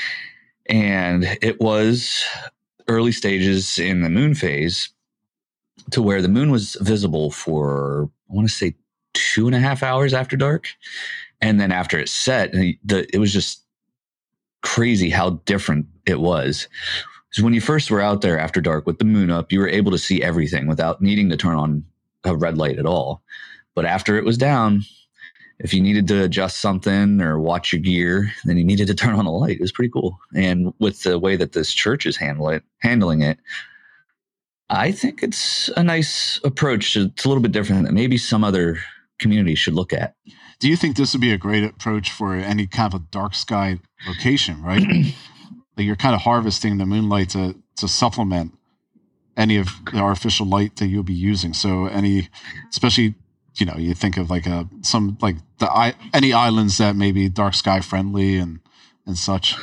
And it was early stages in the moon phase to where the moon was visible for, I want to say, two and a half hours after dark. And then after it set, the, it was just crazy how different it was. Because when you first were out there after dark with the moon up, you were able to see everything without needing to turn on a red light at all. But after it was down, if you needed to adjust something or watch your gear, then you needed to turn on a light. It was pretty cool. And with the way that this church is handle it, handling it, I think it's a nice approach. It's a little bit different than maybe some other communities should look at. Do you think this would be a great approach for any kind of a dark sky location, right? Like you're kind of harvesting the moonlight to, to supplement any of the artificial light that you'll be using. So any, especially, you know, you think of like a, some like the, any islands that may be dark sky friendly and, and such.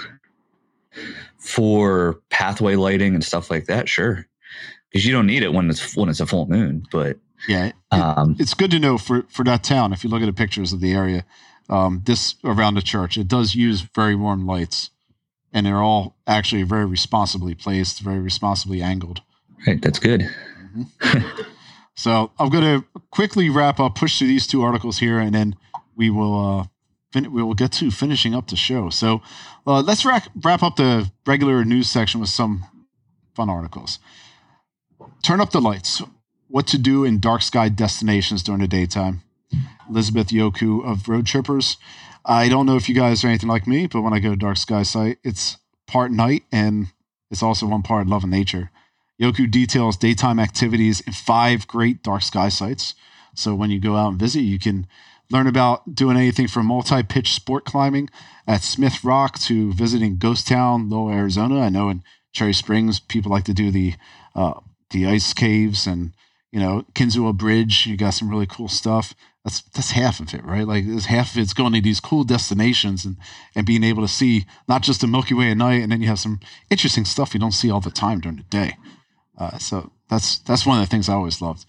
For pathway lighting and stuff like that. Sure. Because you don't need it when it's, when it's a full moon, but yeah, it, um, it's good to know for, for that town. If you look at the pictures of the area, um, this around the church, it does use very warm lights. And they're all actually very responsibly placed, very responsibly angled. Right, that's good. Mm-hmm. So I'm going to quickly wrap up, push through these two articles here, and then we will uh, fin- we will get to finishing up the show. So uh, let's wrap, wrap up the regular news section with some fun articles. Turn up the lights. What to do in dark sky destinations during the daytime. Elizabeth Yoku of Road Trippers. I don't know if you guys are anything like me, but when I go to dark sky site, it's part night and it's also one part love of nature. Yoku details daytime activities in five great dark sky sites. So when you go out and visit, you can learn about doing anything from multi-pitch sport climbing at Smith Rock to visiting Ghost Town, Lowell, Arizona. I know in Cherry Springs, people like to do the uh, the ice caves and, you know, Kinzua Bridge. You got some really cool stuff. That's that's half of it, right? Like there's half of it's going to these cool destinations and, and being able to see not just the Milky Way at night, and then you have some interesting stuff you don't see all the time during the day. Uh, so that's that's one of the things I always loved.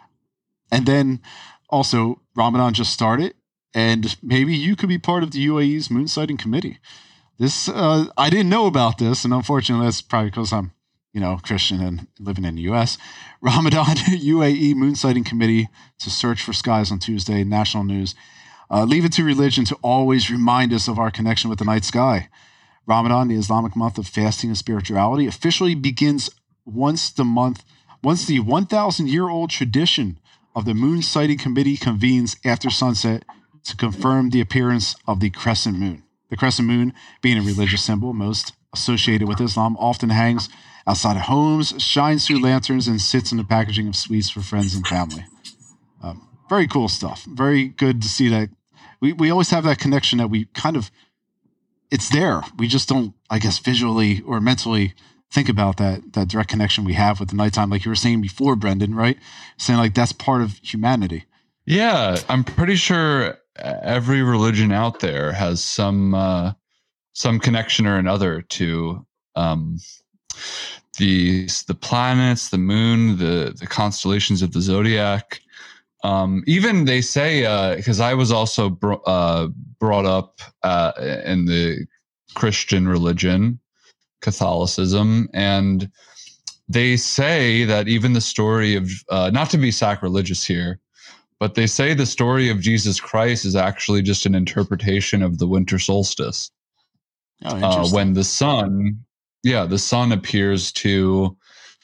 And then also Ramadan just started, and maybe you could be part of the U A E's moon sighting committee. This uh, I didn't know about this, and unfortunately, that's probably because I'm, you know, Christian and living in the U S. Ramadan U A E Moon Sighting Committee to search for skies on Tuesday, national news. Uh, leave it to religion to always remind us of our connection with the night sky. Ramadan, the Islamic month of fasting and spirituality, officially begins once the month, once the one thousand year old tradition of the Moon Sighting Committee convenes after sunset to confirm the appearance of the crescent moon. The crescent moon, being a religious symbol most associated with Islam, often hangs outside of homes, shines through lanterns, and sits in the packaging of sweets for friends and family. Um, very cool stuff. Very good to see that. We we always have that connection that we kind of, it's there. We just don't, I guess, visually or mentally think about that that direct connection we have with the nighttime. Like you were saying before, Brendan, right? Saying like that's part of humanity. Yeah, I'm pretty sure every religion out there has some uh, some connection or another to um, the the planets, the moon, the the constellations of the zodiac. Um, even they say, because uh, I was also br- uh, brought up uh, in the Christian religion, Catholicism, and they say that even the story of, uh, not to be sacrilegious here, but they say the story of Jesus Christ is actually just an interpretation of the winter solstice. Oh, uh, when the sun, yeah, the sun appears to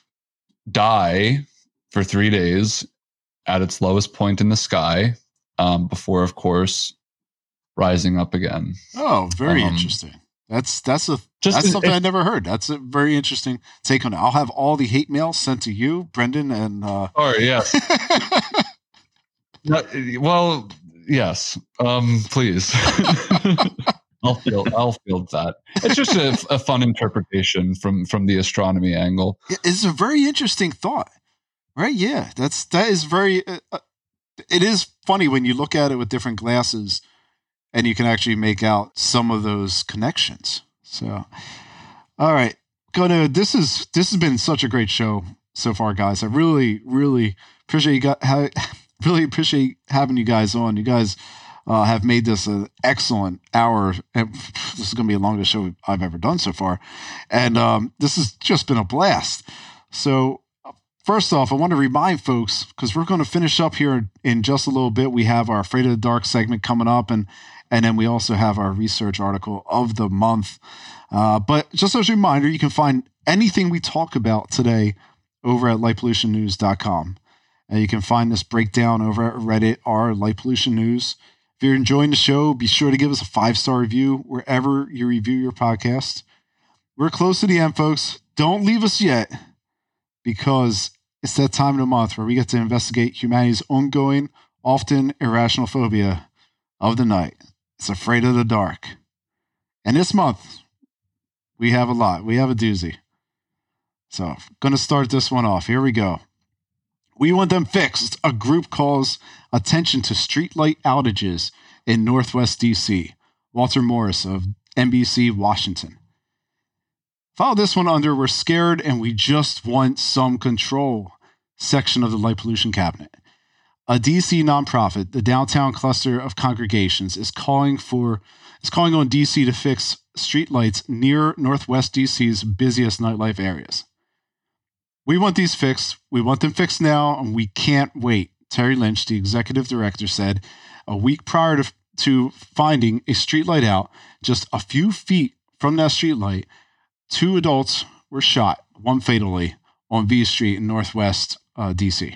die for three days at its lowest point in the sky, um, before, of course, rising up again. Oh, very um, interesting. That's that's a just that's something it, I never heard. That's a very interesting take on it. I'll have all the hate mail sent to you, Brendan, and uh oh yes. Well, yes. Um, please. I'll field I'll field that. It's just a, a fun interpretation from from the astronomy angle. It's a very interesting thought, right? Yeah, that's that is very. Uh, it is funny when you look at it with different glasses, and you can actually make out some of those connections. So, all right, gonna. This is this has been such a great show so far, guys. I really, really appreciate you got. Ha- really appreciate having you guys on. You guys uh, have made this an excellent hour. And this is going to be the longest show I've ever done so far, and um, this has just been a blast. So, first off, I want to remind folks, because we're going to finish up here in just a little bit. We have our Afraid of the Dark segment coming up, and and then we also have our research article of the month. Uh, but just as a reminder, you can find anything we talk about today over at light pollution news dot com. And you can find this breakdown over at Reddit or Light Pollution News. If you're enjoying the show, be sure to give us a five-star review wherever you review your podcast. We're close to the end, folks. Don't leave us yet, because it's that time of the month where we get to investigate humanity's ongoing, often irrational phobia of the night. It's afraid of the dark. And this month, we have a lot. We have a doozy. So I'm going to start this one off. Here we go. We want them fixed. A group calls attention to streetlight outages in Northwest D C. Walter Morris of N B C Washington. File this one under "We're scared and we just want some control" section of the Light Pollution Cabinet. A D C nonprofit, the Downtown Cluster of Congregations, is calling for is calling on D C to fix streetlights near Northwest D C's busiest nightlife areas. "We want these fixed. We want them fixed now, and we can't wait," Terry Lynch, the executive director, said a week prior to, to finding a streetlight out. Just a few feet from that streetlight, two adults were shot, one fatally, on V Street in Northwest uh, D C.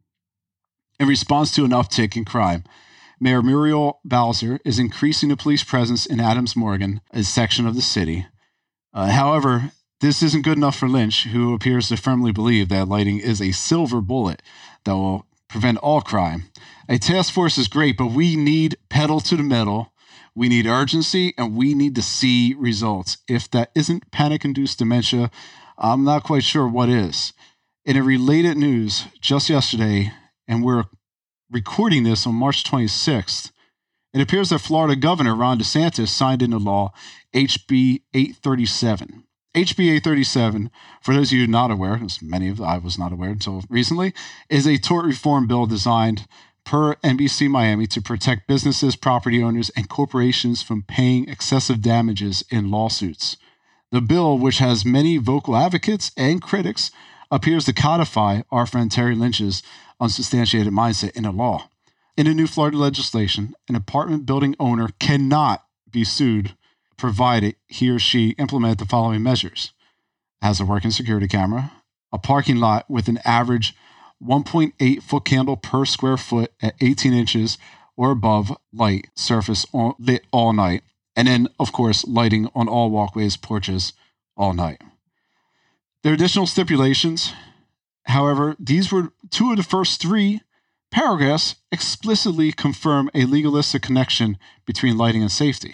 In response to an uptick in crime, Mayor Muriel Bowser is increasing the police presence in Adams Morgan, a section of the city. Uh, however, this isn't good enough for Lynch, who appears to firmly believe that lighting is a silver bullet that will prevent all crime. "A task force is great, but we need pedal to the metal. We need urgency, and we need to see results. If that isn't panic-induced dementia, I'm not quite sure what is." In a related news, just yesterday, and we're recording this on March twenty-sixth, it appears that Florida Governor Ron DeSantis signed into law H B eight thirty-seven. H B eight thirty-seven, for those of you not aware, as many of I was not aware until recently, is a tort reform bill designed, per N B C Miami, to protect businesses, property owners, and corporations from paying excessive damages in lawsuits. The bill, which has many vocal advocates and critics, appears to codify our friend Terry Lynch's unsubstantiated mindset in a law. In the new Florida legislation, an apartment building owner cannot be sued provided he or she implement the following measures: has a working security camera, a parking lot with an average one point eight foot candle per square foot at eighteen inches or above light surface all, lit all night, and then, of course, lighting on all walkways, porches all night. There are additional stipulations. However, these were two of the first three paragraphs explicitly confirm a legalistic connection between lighting and safety.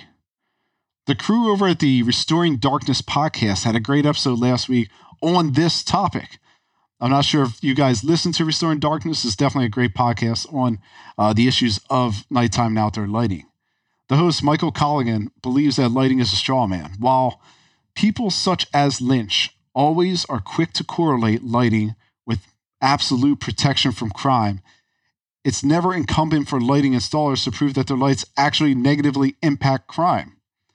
The crew over at the Restoring Darkness podcast had a great episode last week on this topic. I'm not sure if you guys listen to Restoring Darkness. It's definitely a great podcast on uh, the issues of nighttime and outdoor lighting. The host, Michael Colligan, believes that lighting is a straw man. While people such as Lynch always are quick to correlate lighting with absolute protection from crime, it's never incumbent for lighting installers to prove that their lights actually negatively impact crime.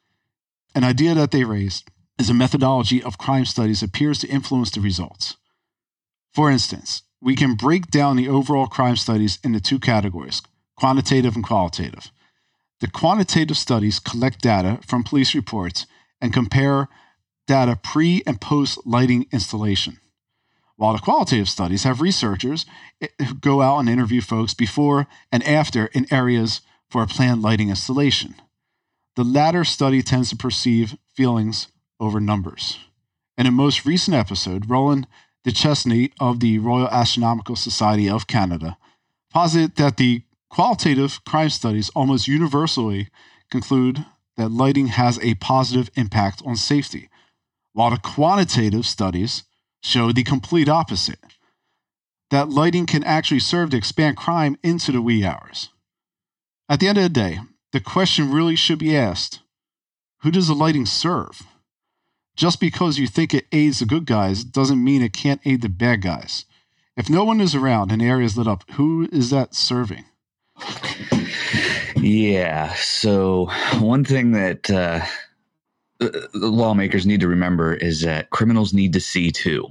An idea that they raised is a methodology of crime studies appears to influence the results. For instance, we can break down the overall crime studies into two categories, quantitative and qualitative. The quantitative studies collect data from police reports and compare data pre and post lighting installation, while the qualitative studies have researchers who go out and interview folks before and after in areas for a planned lighting installation. The latter study tends to perceive feelings over numbers. In a most recent episode, Roland Duchesne of the Royal Astronomical Society of Canada posited that the qualitative crime studies almost universally conclude that lighting has a positive impact on safety, while the quantitative studies show the complete opposite, that lighting can actually serve to expand crime into the wee hours. At the end of the day, the question really should be asked, who does the lighting serve? Just because you think it aids the good guys doesn't mean it can't aid the bad guys. If no one is around and the area is lit up, who is that serving? Yeah, so one thing that uh, the lawmakers need to remember is that criminals need to see too.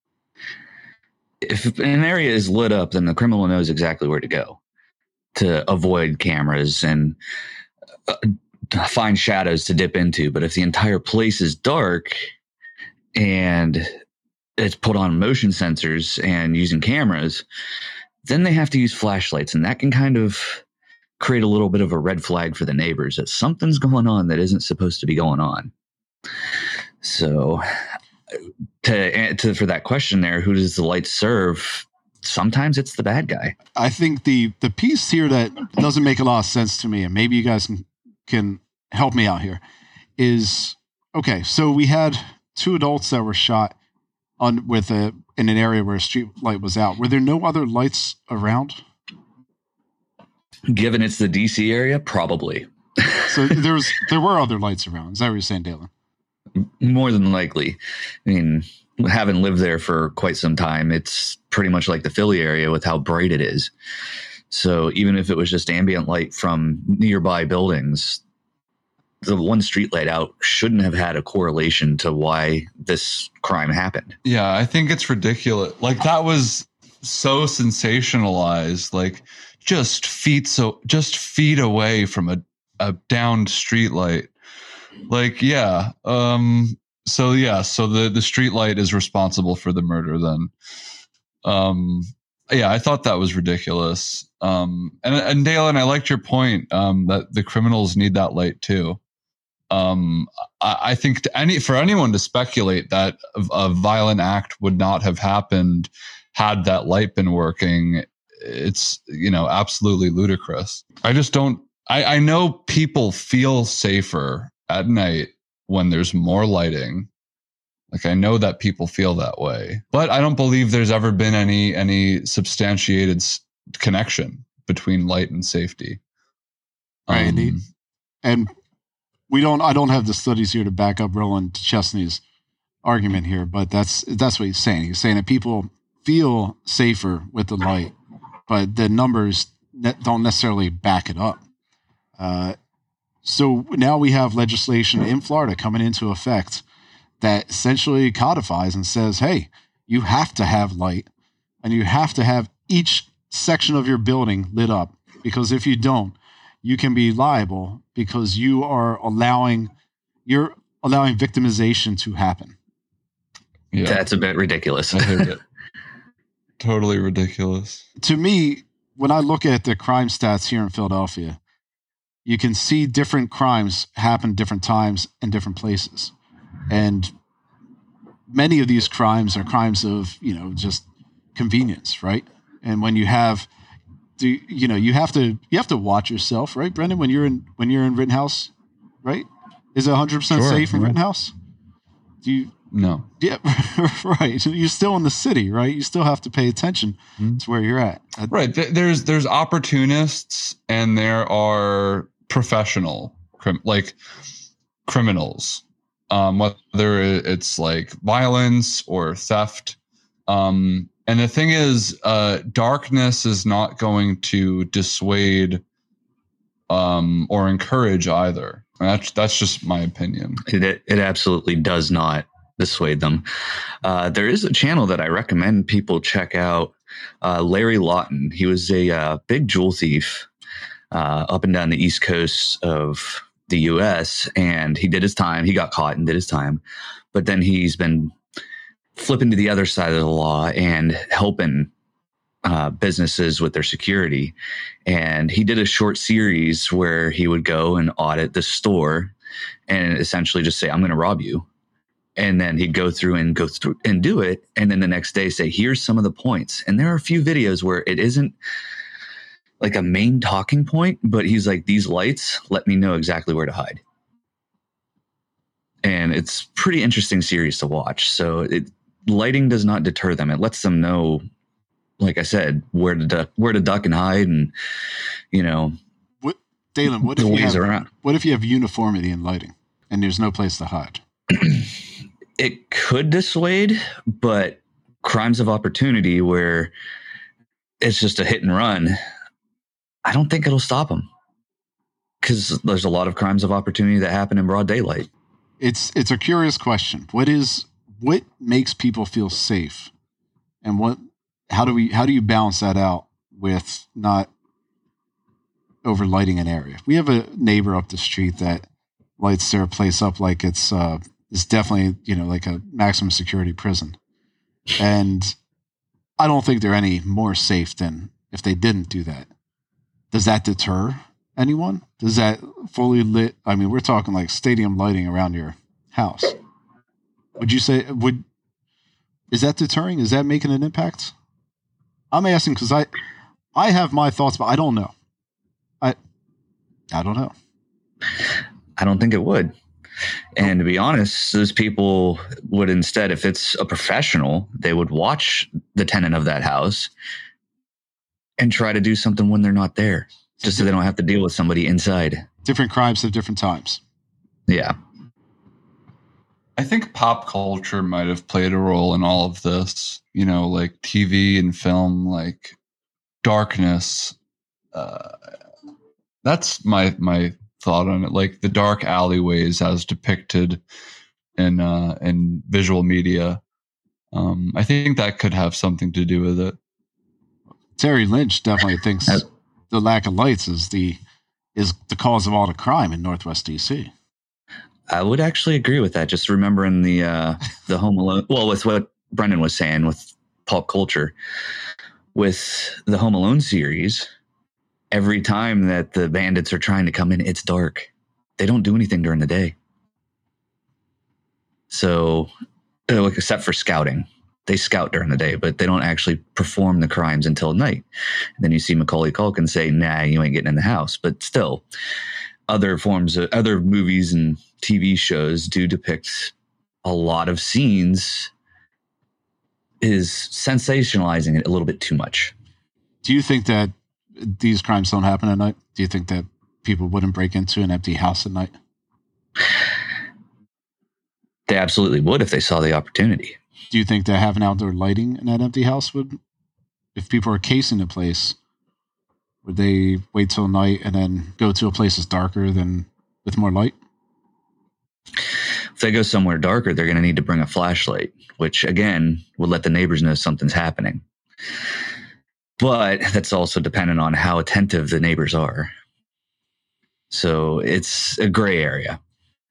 If an area is lit up, then the criminal knows exactly where to go to avoid cameras and uh, find shadows to dip into. But if the entire place is dark, and it's put on motion sensors and using cameras, then they have to use flashlights, and that can kind of create a little bit of a red flag for the neighbors that something's going on that isn't supposed to be going on. So to, to for that question there, who does the light serve? Sometimes it's the bad guy. I think the the piece here that doesn't make a lot of sense to me, and maybe you guys can, can help me out here, is, okay, so we had two adults that were shot on with a in an area where a street light was out. Were there no other lights around? Given it's the D C area, probably. So there was there were other lights around. Is that what you're saying, Dalen? More than likely. I mean, having lived there for quite some time, it's pretty much like the Philly area with how bright it is. So even if it was just ambient light from nearby buildings, the one street light out shouldn't have had a correlation to why this crime happened. Yeah, I think it's ridiculous. Like, that was so sensationalized. Like, just feet so just feet away from a, a downed street light. Like, yeah. Um, so yeah, so the, the street light is responsible for the murder then. Um, yeah, I thought that was ridiculous. Um, and, and Dalen, I liked your point, um, that the criminals need that light too. Um, I, I think to any, for anyone to speculate that a, a violent act would not have happened had that light been working, it's, you know, absolutely ludicrous. I just don't, I, I know people feel safer at night when there's more lighting. Like, I know that people feel that way, but I don't believe there's ever been any, any substantiated s- connection between light and safety. Right. Um, and we don't, I don't have the studies here to back up Roland Chesney's argument here, but that's, that's what he's saying. He's saying that people feel safer with the light, but the numbers ne- don't necessarily back it up. Uh, so now we have legislation in Florida coming into effect that essentially codifies and says, hey, you have to have light and you have to have each section of your building lit up, because if you don't, you can be liable because you are allowing, you're allowing victimization to happen. Yeah. That's a bit ridiculous. I heard it. Totally ridiculous. To me, when I look at the crime stats here in Philadelphia, you can see different crimes happen different times in different places. And many of these crimes are crimes of, you know, just convenience, right? And when you have, do you know, you have to you have to watch yourself, right, Brendan? When you're in when you're in Rittenhouse, right? Is it one hundred percent sure, safe in right. Rittenhouse? Do you? No. Yeah, right. You're still in the city, right? You still have to pay attention mm-hmm. to where you're at. Right. There's there's opportunists and there are professional crim- like criminals. Um, whether it's like violence or theft. Um, and the thing is, uh, darkness is not going to dissuade um, or encourage either. And that's that's just my opinion. It it absolutely does not dissuade them. Uh, there is a channel that I recommend people check out. Uh, Larry Lawton. He was a uh, big jewel thief uh, up and down the East Coast of the U S, and he did his time. He got caught and did his time, but then he's been flipping to the other side of the law and helping uh, businesses with their security. And he did a short series where he would go and audit the store and essentially just say, I'm going to rob you. And then he'd go through and go through and do it. And then the next day say, here's some of the points. And there are a few videos where it isn't like a main talking point, but he's like, these lights let me know exactly where to hide. And it's pretty interesting series to watch. So it, lighting does not deter them. It lets them know, like I said, where to duck, where to duck and hide, and you know, what, Dalen, what if you have, around. What if you have uniformity in lighting and there's no place to hide? It could dissuade, but crimes of opportunity where it's just a hit and run, I don't think it'll stop them, because there's a lot of crimes of opportunity that happen in broad daylight. It's it's a curious question. What is what makes people feel safe, and what how do we how do you balance that out with not overlighting an area? We have a neighbor up the street that lights their place up like it's uh, is definitely, you know, like a maximum security prison. And I don't think they're any more safe than if they didn't do that. Does that deter anyone? Does that fully lit? I mean, we're talking like stadium lighting around your house. Would you say, would, is that deterring? Is that making an impact? I'm asking because I, I have my thoughts, but I don't know. I, I don't know. I don't think it would. And to be honest, those people would instead, if it's a professional, they would watch the tenant of that house and try to do something when they're not there, just so they don't have to deal with somebody inside. Different crimes at different times. Yeah. I think pop culture might have played a role in all of this, you know, like T V and film, like darkness. Uh, that's my, my thought on it. Like the dark alleyways as depicted in, uh, in visual media. Um, I think that could have something to do with it. Terry Lynch definitely thinks the lack of lights is the, is the cause of all the crime in Northwest D C. I would actually agree with that. Just remembering the uh, the Home Alone. Well, with what Brendan was saying with pop culture, with the Home Alone series, every time that the bandits are trying to come in, it's dark. They don't do anything during the day. So, except for scouting, they scout during the day, but they don't actually perform the crimes until night. And then you see Macaulay Culkin say, "Nah, you ain't getting in the house." But still, other forms of other movies and T V shows do depict a lot of scenes is sensationalizing it a little bit too much. Do you think that these crimes don't happen at night? Do you think that people wouldn't break into an empty house at night? They absolutely would if they saw the opportunity. Do you think that having outdoor lighting in that empty house would, if people are casing the place, would they wait till night and then go to a place that's darker than with more light? If they go somewhere darker, they're going to need to bring a flashlight, which again would let the neighbors know something's happening. But that's also dependent on how attentive the neighbors are. So it's a gray area.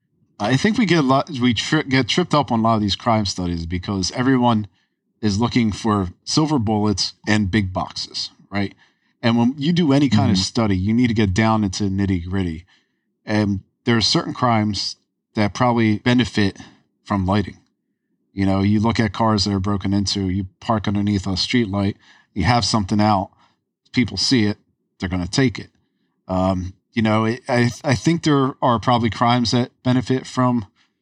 I think we get a lot, we tri- get tripped up on a lot of these crime studies because everyone is looking for silver bullets and big boxes, right? And when you do any kind mm-hmm. of study, you need to get down into nitty gritty. And there are certain crimes that probably benefit from lighting. You know, you look at cars that are broken into, you park underneath a street light, you have something out, people see it, they're going to take it. Um, you know, it, I I think there are probably crimes that benefit from,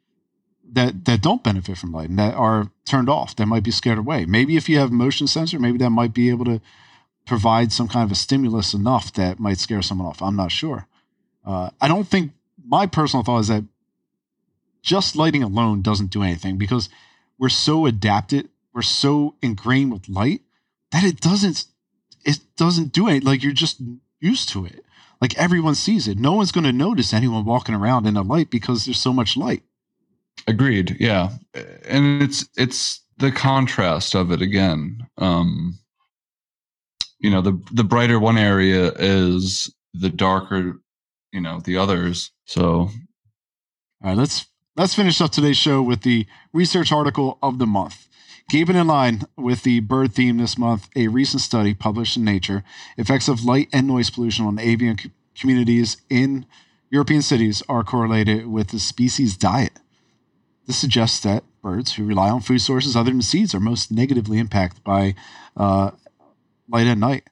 that, that don't benefit from lighting, that are turned off, that might be scared away. Maybe if you have motion sensor, maybe that might be able to provide some kind of a stimulus enough that might scare someone off. I'm not sure. Uh, I don't think, my personal thought is that just lighting alone doesn't do anything because we're so adapted, we're so ingrained with light that it doesn't, it doesn't do it. Like you're just used to it. Like everyone sees it. No one's going to notice anyone walking around in a light because there's so much light. Agreed. Yeah. And it's, it's the contrast of it again. Um, you know, the, the brighter one area is the darker, you know, the others. So, all right, let's, let's finish up today's show with the research article of the month. Keeping in line with the bird theme this month, a recent study published in Nature, effects of light and noise pollution on avian co- communities in European cities are correlated with the species diet. This suggests that birds who rely on food sources other than seeds are most negatively impacted by uh, light at night.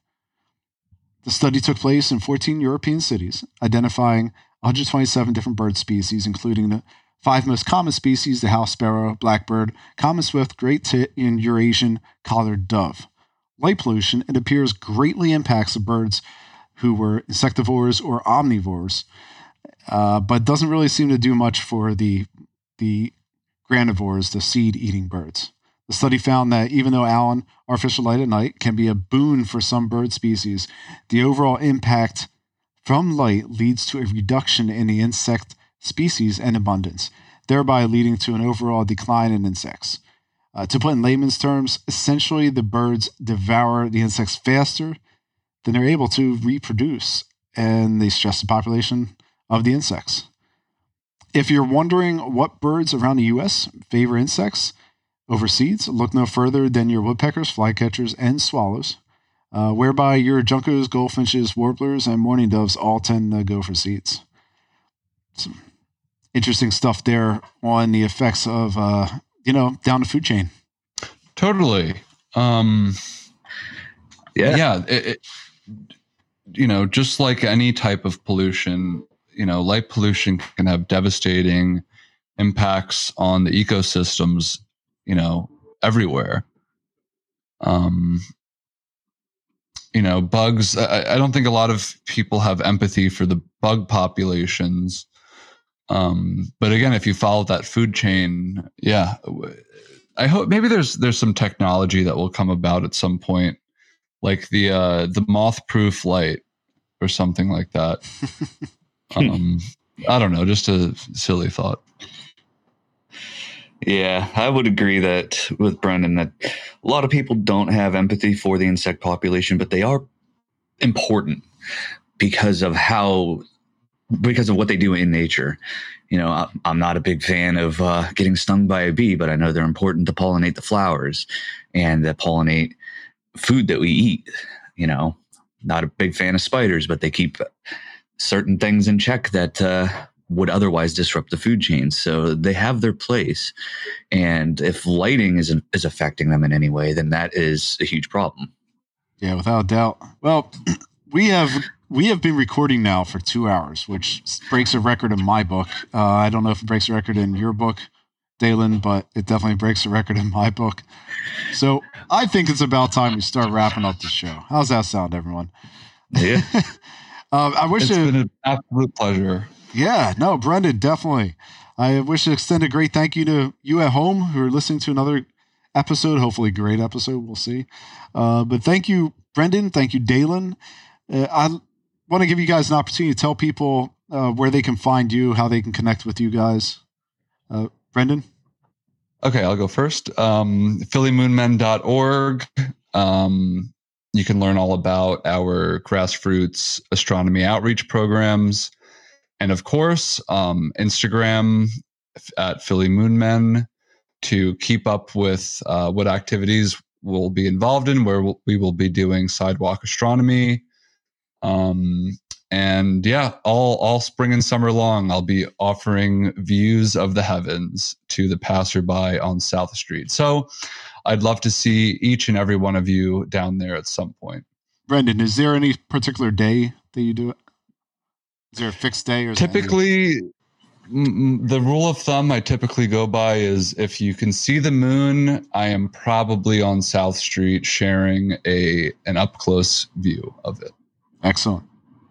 The study took place in fourteen European cities, identifying one hundred twenty-seven different bird species, including the five most common species: the house sparrow, blackbird, common swift, great tit, and Eurasian collared dove. Light pollution, it appears, greatly impacts the birds who were insectivores or omnivores, uh, but doesn't really seem to do much for the the granivores, the seed-eating birds. The study found that even though allowing artificial light at night can be a boon for some bird species, the overall impact from light leads to a reduction in the insect species and abundance, thereby leading to an overall decline in insects. Uh, to put in layman's terms, essentially the birds devour the insects faster than they're able to reproduce, and they stress the population of the insects. if you're wondering what birds around the U S favor insects over seeds, look no further than your woodpeckers, flycatchers, and swallows, uh, whereby your juncos, goldfinches, warblers, and mourning doves all tend to go for seeds. Some interesting stuff there on the effects of, uh, you know, down the food chain. Totally. Um, yeah. Yeah. It, it, you know, just like any type of pollution, you know, light pollution can have devastating impacts on the ecosystems, you know, everywhere. Um, you know, bugs, I, I don't think a lot of people have empathy for the bug populations. Um, but again, if you follow that food chain, yeah, I hope maybe there's, there's some technology that will come about at some point, like the, uh, the moth-proof light or something like that. um, I don't know, just a silly thought. Yeah, I would agree that with Brendan that a lot of people don't have empathy for the insect population, but they are important because of how, because of what they do in nature. You know, I'm not a big fan of uh, getting stung by a bee, but I know they're important to pollinate the flowers and that pollinate food that we eat. You know, not a big fan of spiders, but they keep certain things in check that uh, would otherwise disrupt the food chain. So they have their place. And if lighting is, is affecting them in any way, then that is a huge problem. Yeah, without a doubt. Well, we have we have been recording now for two hours, which breaks a record in my book. Uh, I don't know if it breaks a record in your book, Dalen, but it definitely breaks a record in my book. So I think it's about time we start wrapping up the show. How's that sound, everyone? Yeah. um, I wish it's it, been an absolute pleasure. Yeah, no, Brendan, definitely. I wish to extend a great thank you to you at home who are listening to another episode, hopefully great episode, we'll see. Uh, but thank you, Brendan. Thank you, Dalen. Uh, I want to give you guys an opportunity to tell people uh, where they can find you, how they can connect with you guys. Uh, Brendan? Okay, I'll go first. Um, Philly Moon Men dot org. Um, you can learn all about our grassroots astronomy outreach programs. And of course, um, Instagram at Philly Moon Men to keep up with uh, what activities we'll be involved in, where we'll, we will be doing sidewalk astronomy. Um, and yeah, all, all spring and summer long, I'll be offering views of the heavens to the passerby on South Street. So I'd love to see each and every one of you down there at some point. Brendan, is there any particular day that you do it? Is there a fixed day? Or typically, m- the rule of thumb I typically go by is if you can see the moon, I am probably on South Street sharing a an up close view of it. Excellent.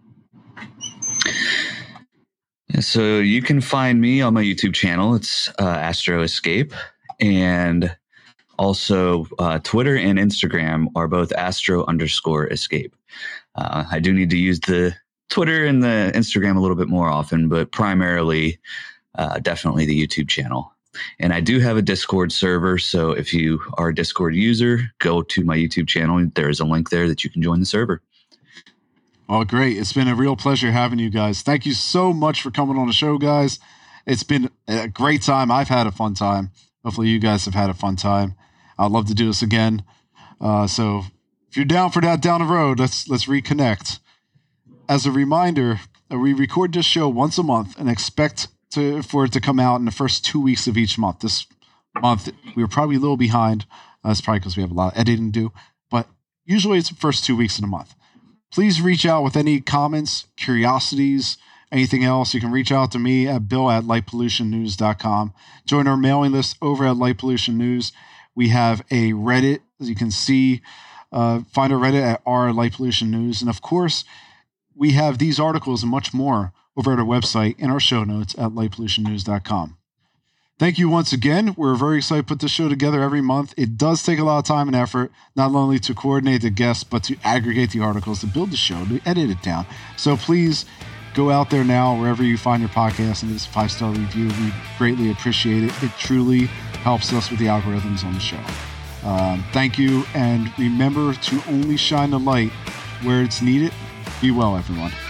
Yeah, so you can find me on my YouTube channel. It's uh, Astro Escape, and also uh, Twitter and Instagram are both Astro underscore Escape. Uh, I do need to use the Twitter and the Instagram a little bit more often, but primarily uh, definitely the YouTube channel. And I do have a Discord server, so if you are a Discord user, go to my YouTube channel. There is a link there that you can join the server. Oh, great. It's been a real pleasure having you guys. Thank you so much for coming on the show, guys. It's been a great time. I've had a fun time. Hopefully you guys have had a fun time. I'd love to do this again. Uh, so if you're down for that down the road, let's let's reconnect. As a reminder, we record this show once a month and expect to for it to come out in the first two weeks of each month. This month, we were probably a little behind. Uh, that's probably because we have a lot of editing to do. But usually it's the first two weeks of the month. Please reach out with any comments, curiosities, anything else. You can reach out to me at bill at light pollution news dot com. Join our mailing list over at Light Pollution News. We have a Reddit, as you can see. Uh, find our Reddit at r Light Pollution News. And of course, we have these articles and much more over at our website in our show notes at light pollution news dot com. Thank you once again. We're very excited to put this show together every month. It does take a lot of time and effort, not only to coordinate the guests, but to aggregate the articles, to build the show, to edit it down. So please go out there now, wherever you find your podcast, and this five-star review. We greatly appreciate it. It truly helps us with the algorithms on the show. Um, thank you, and remember to only shine the light where it's needed. Be well, everyone.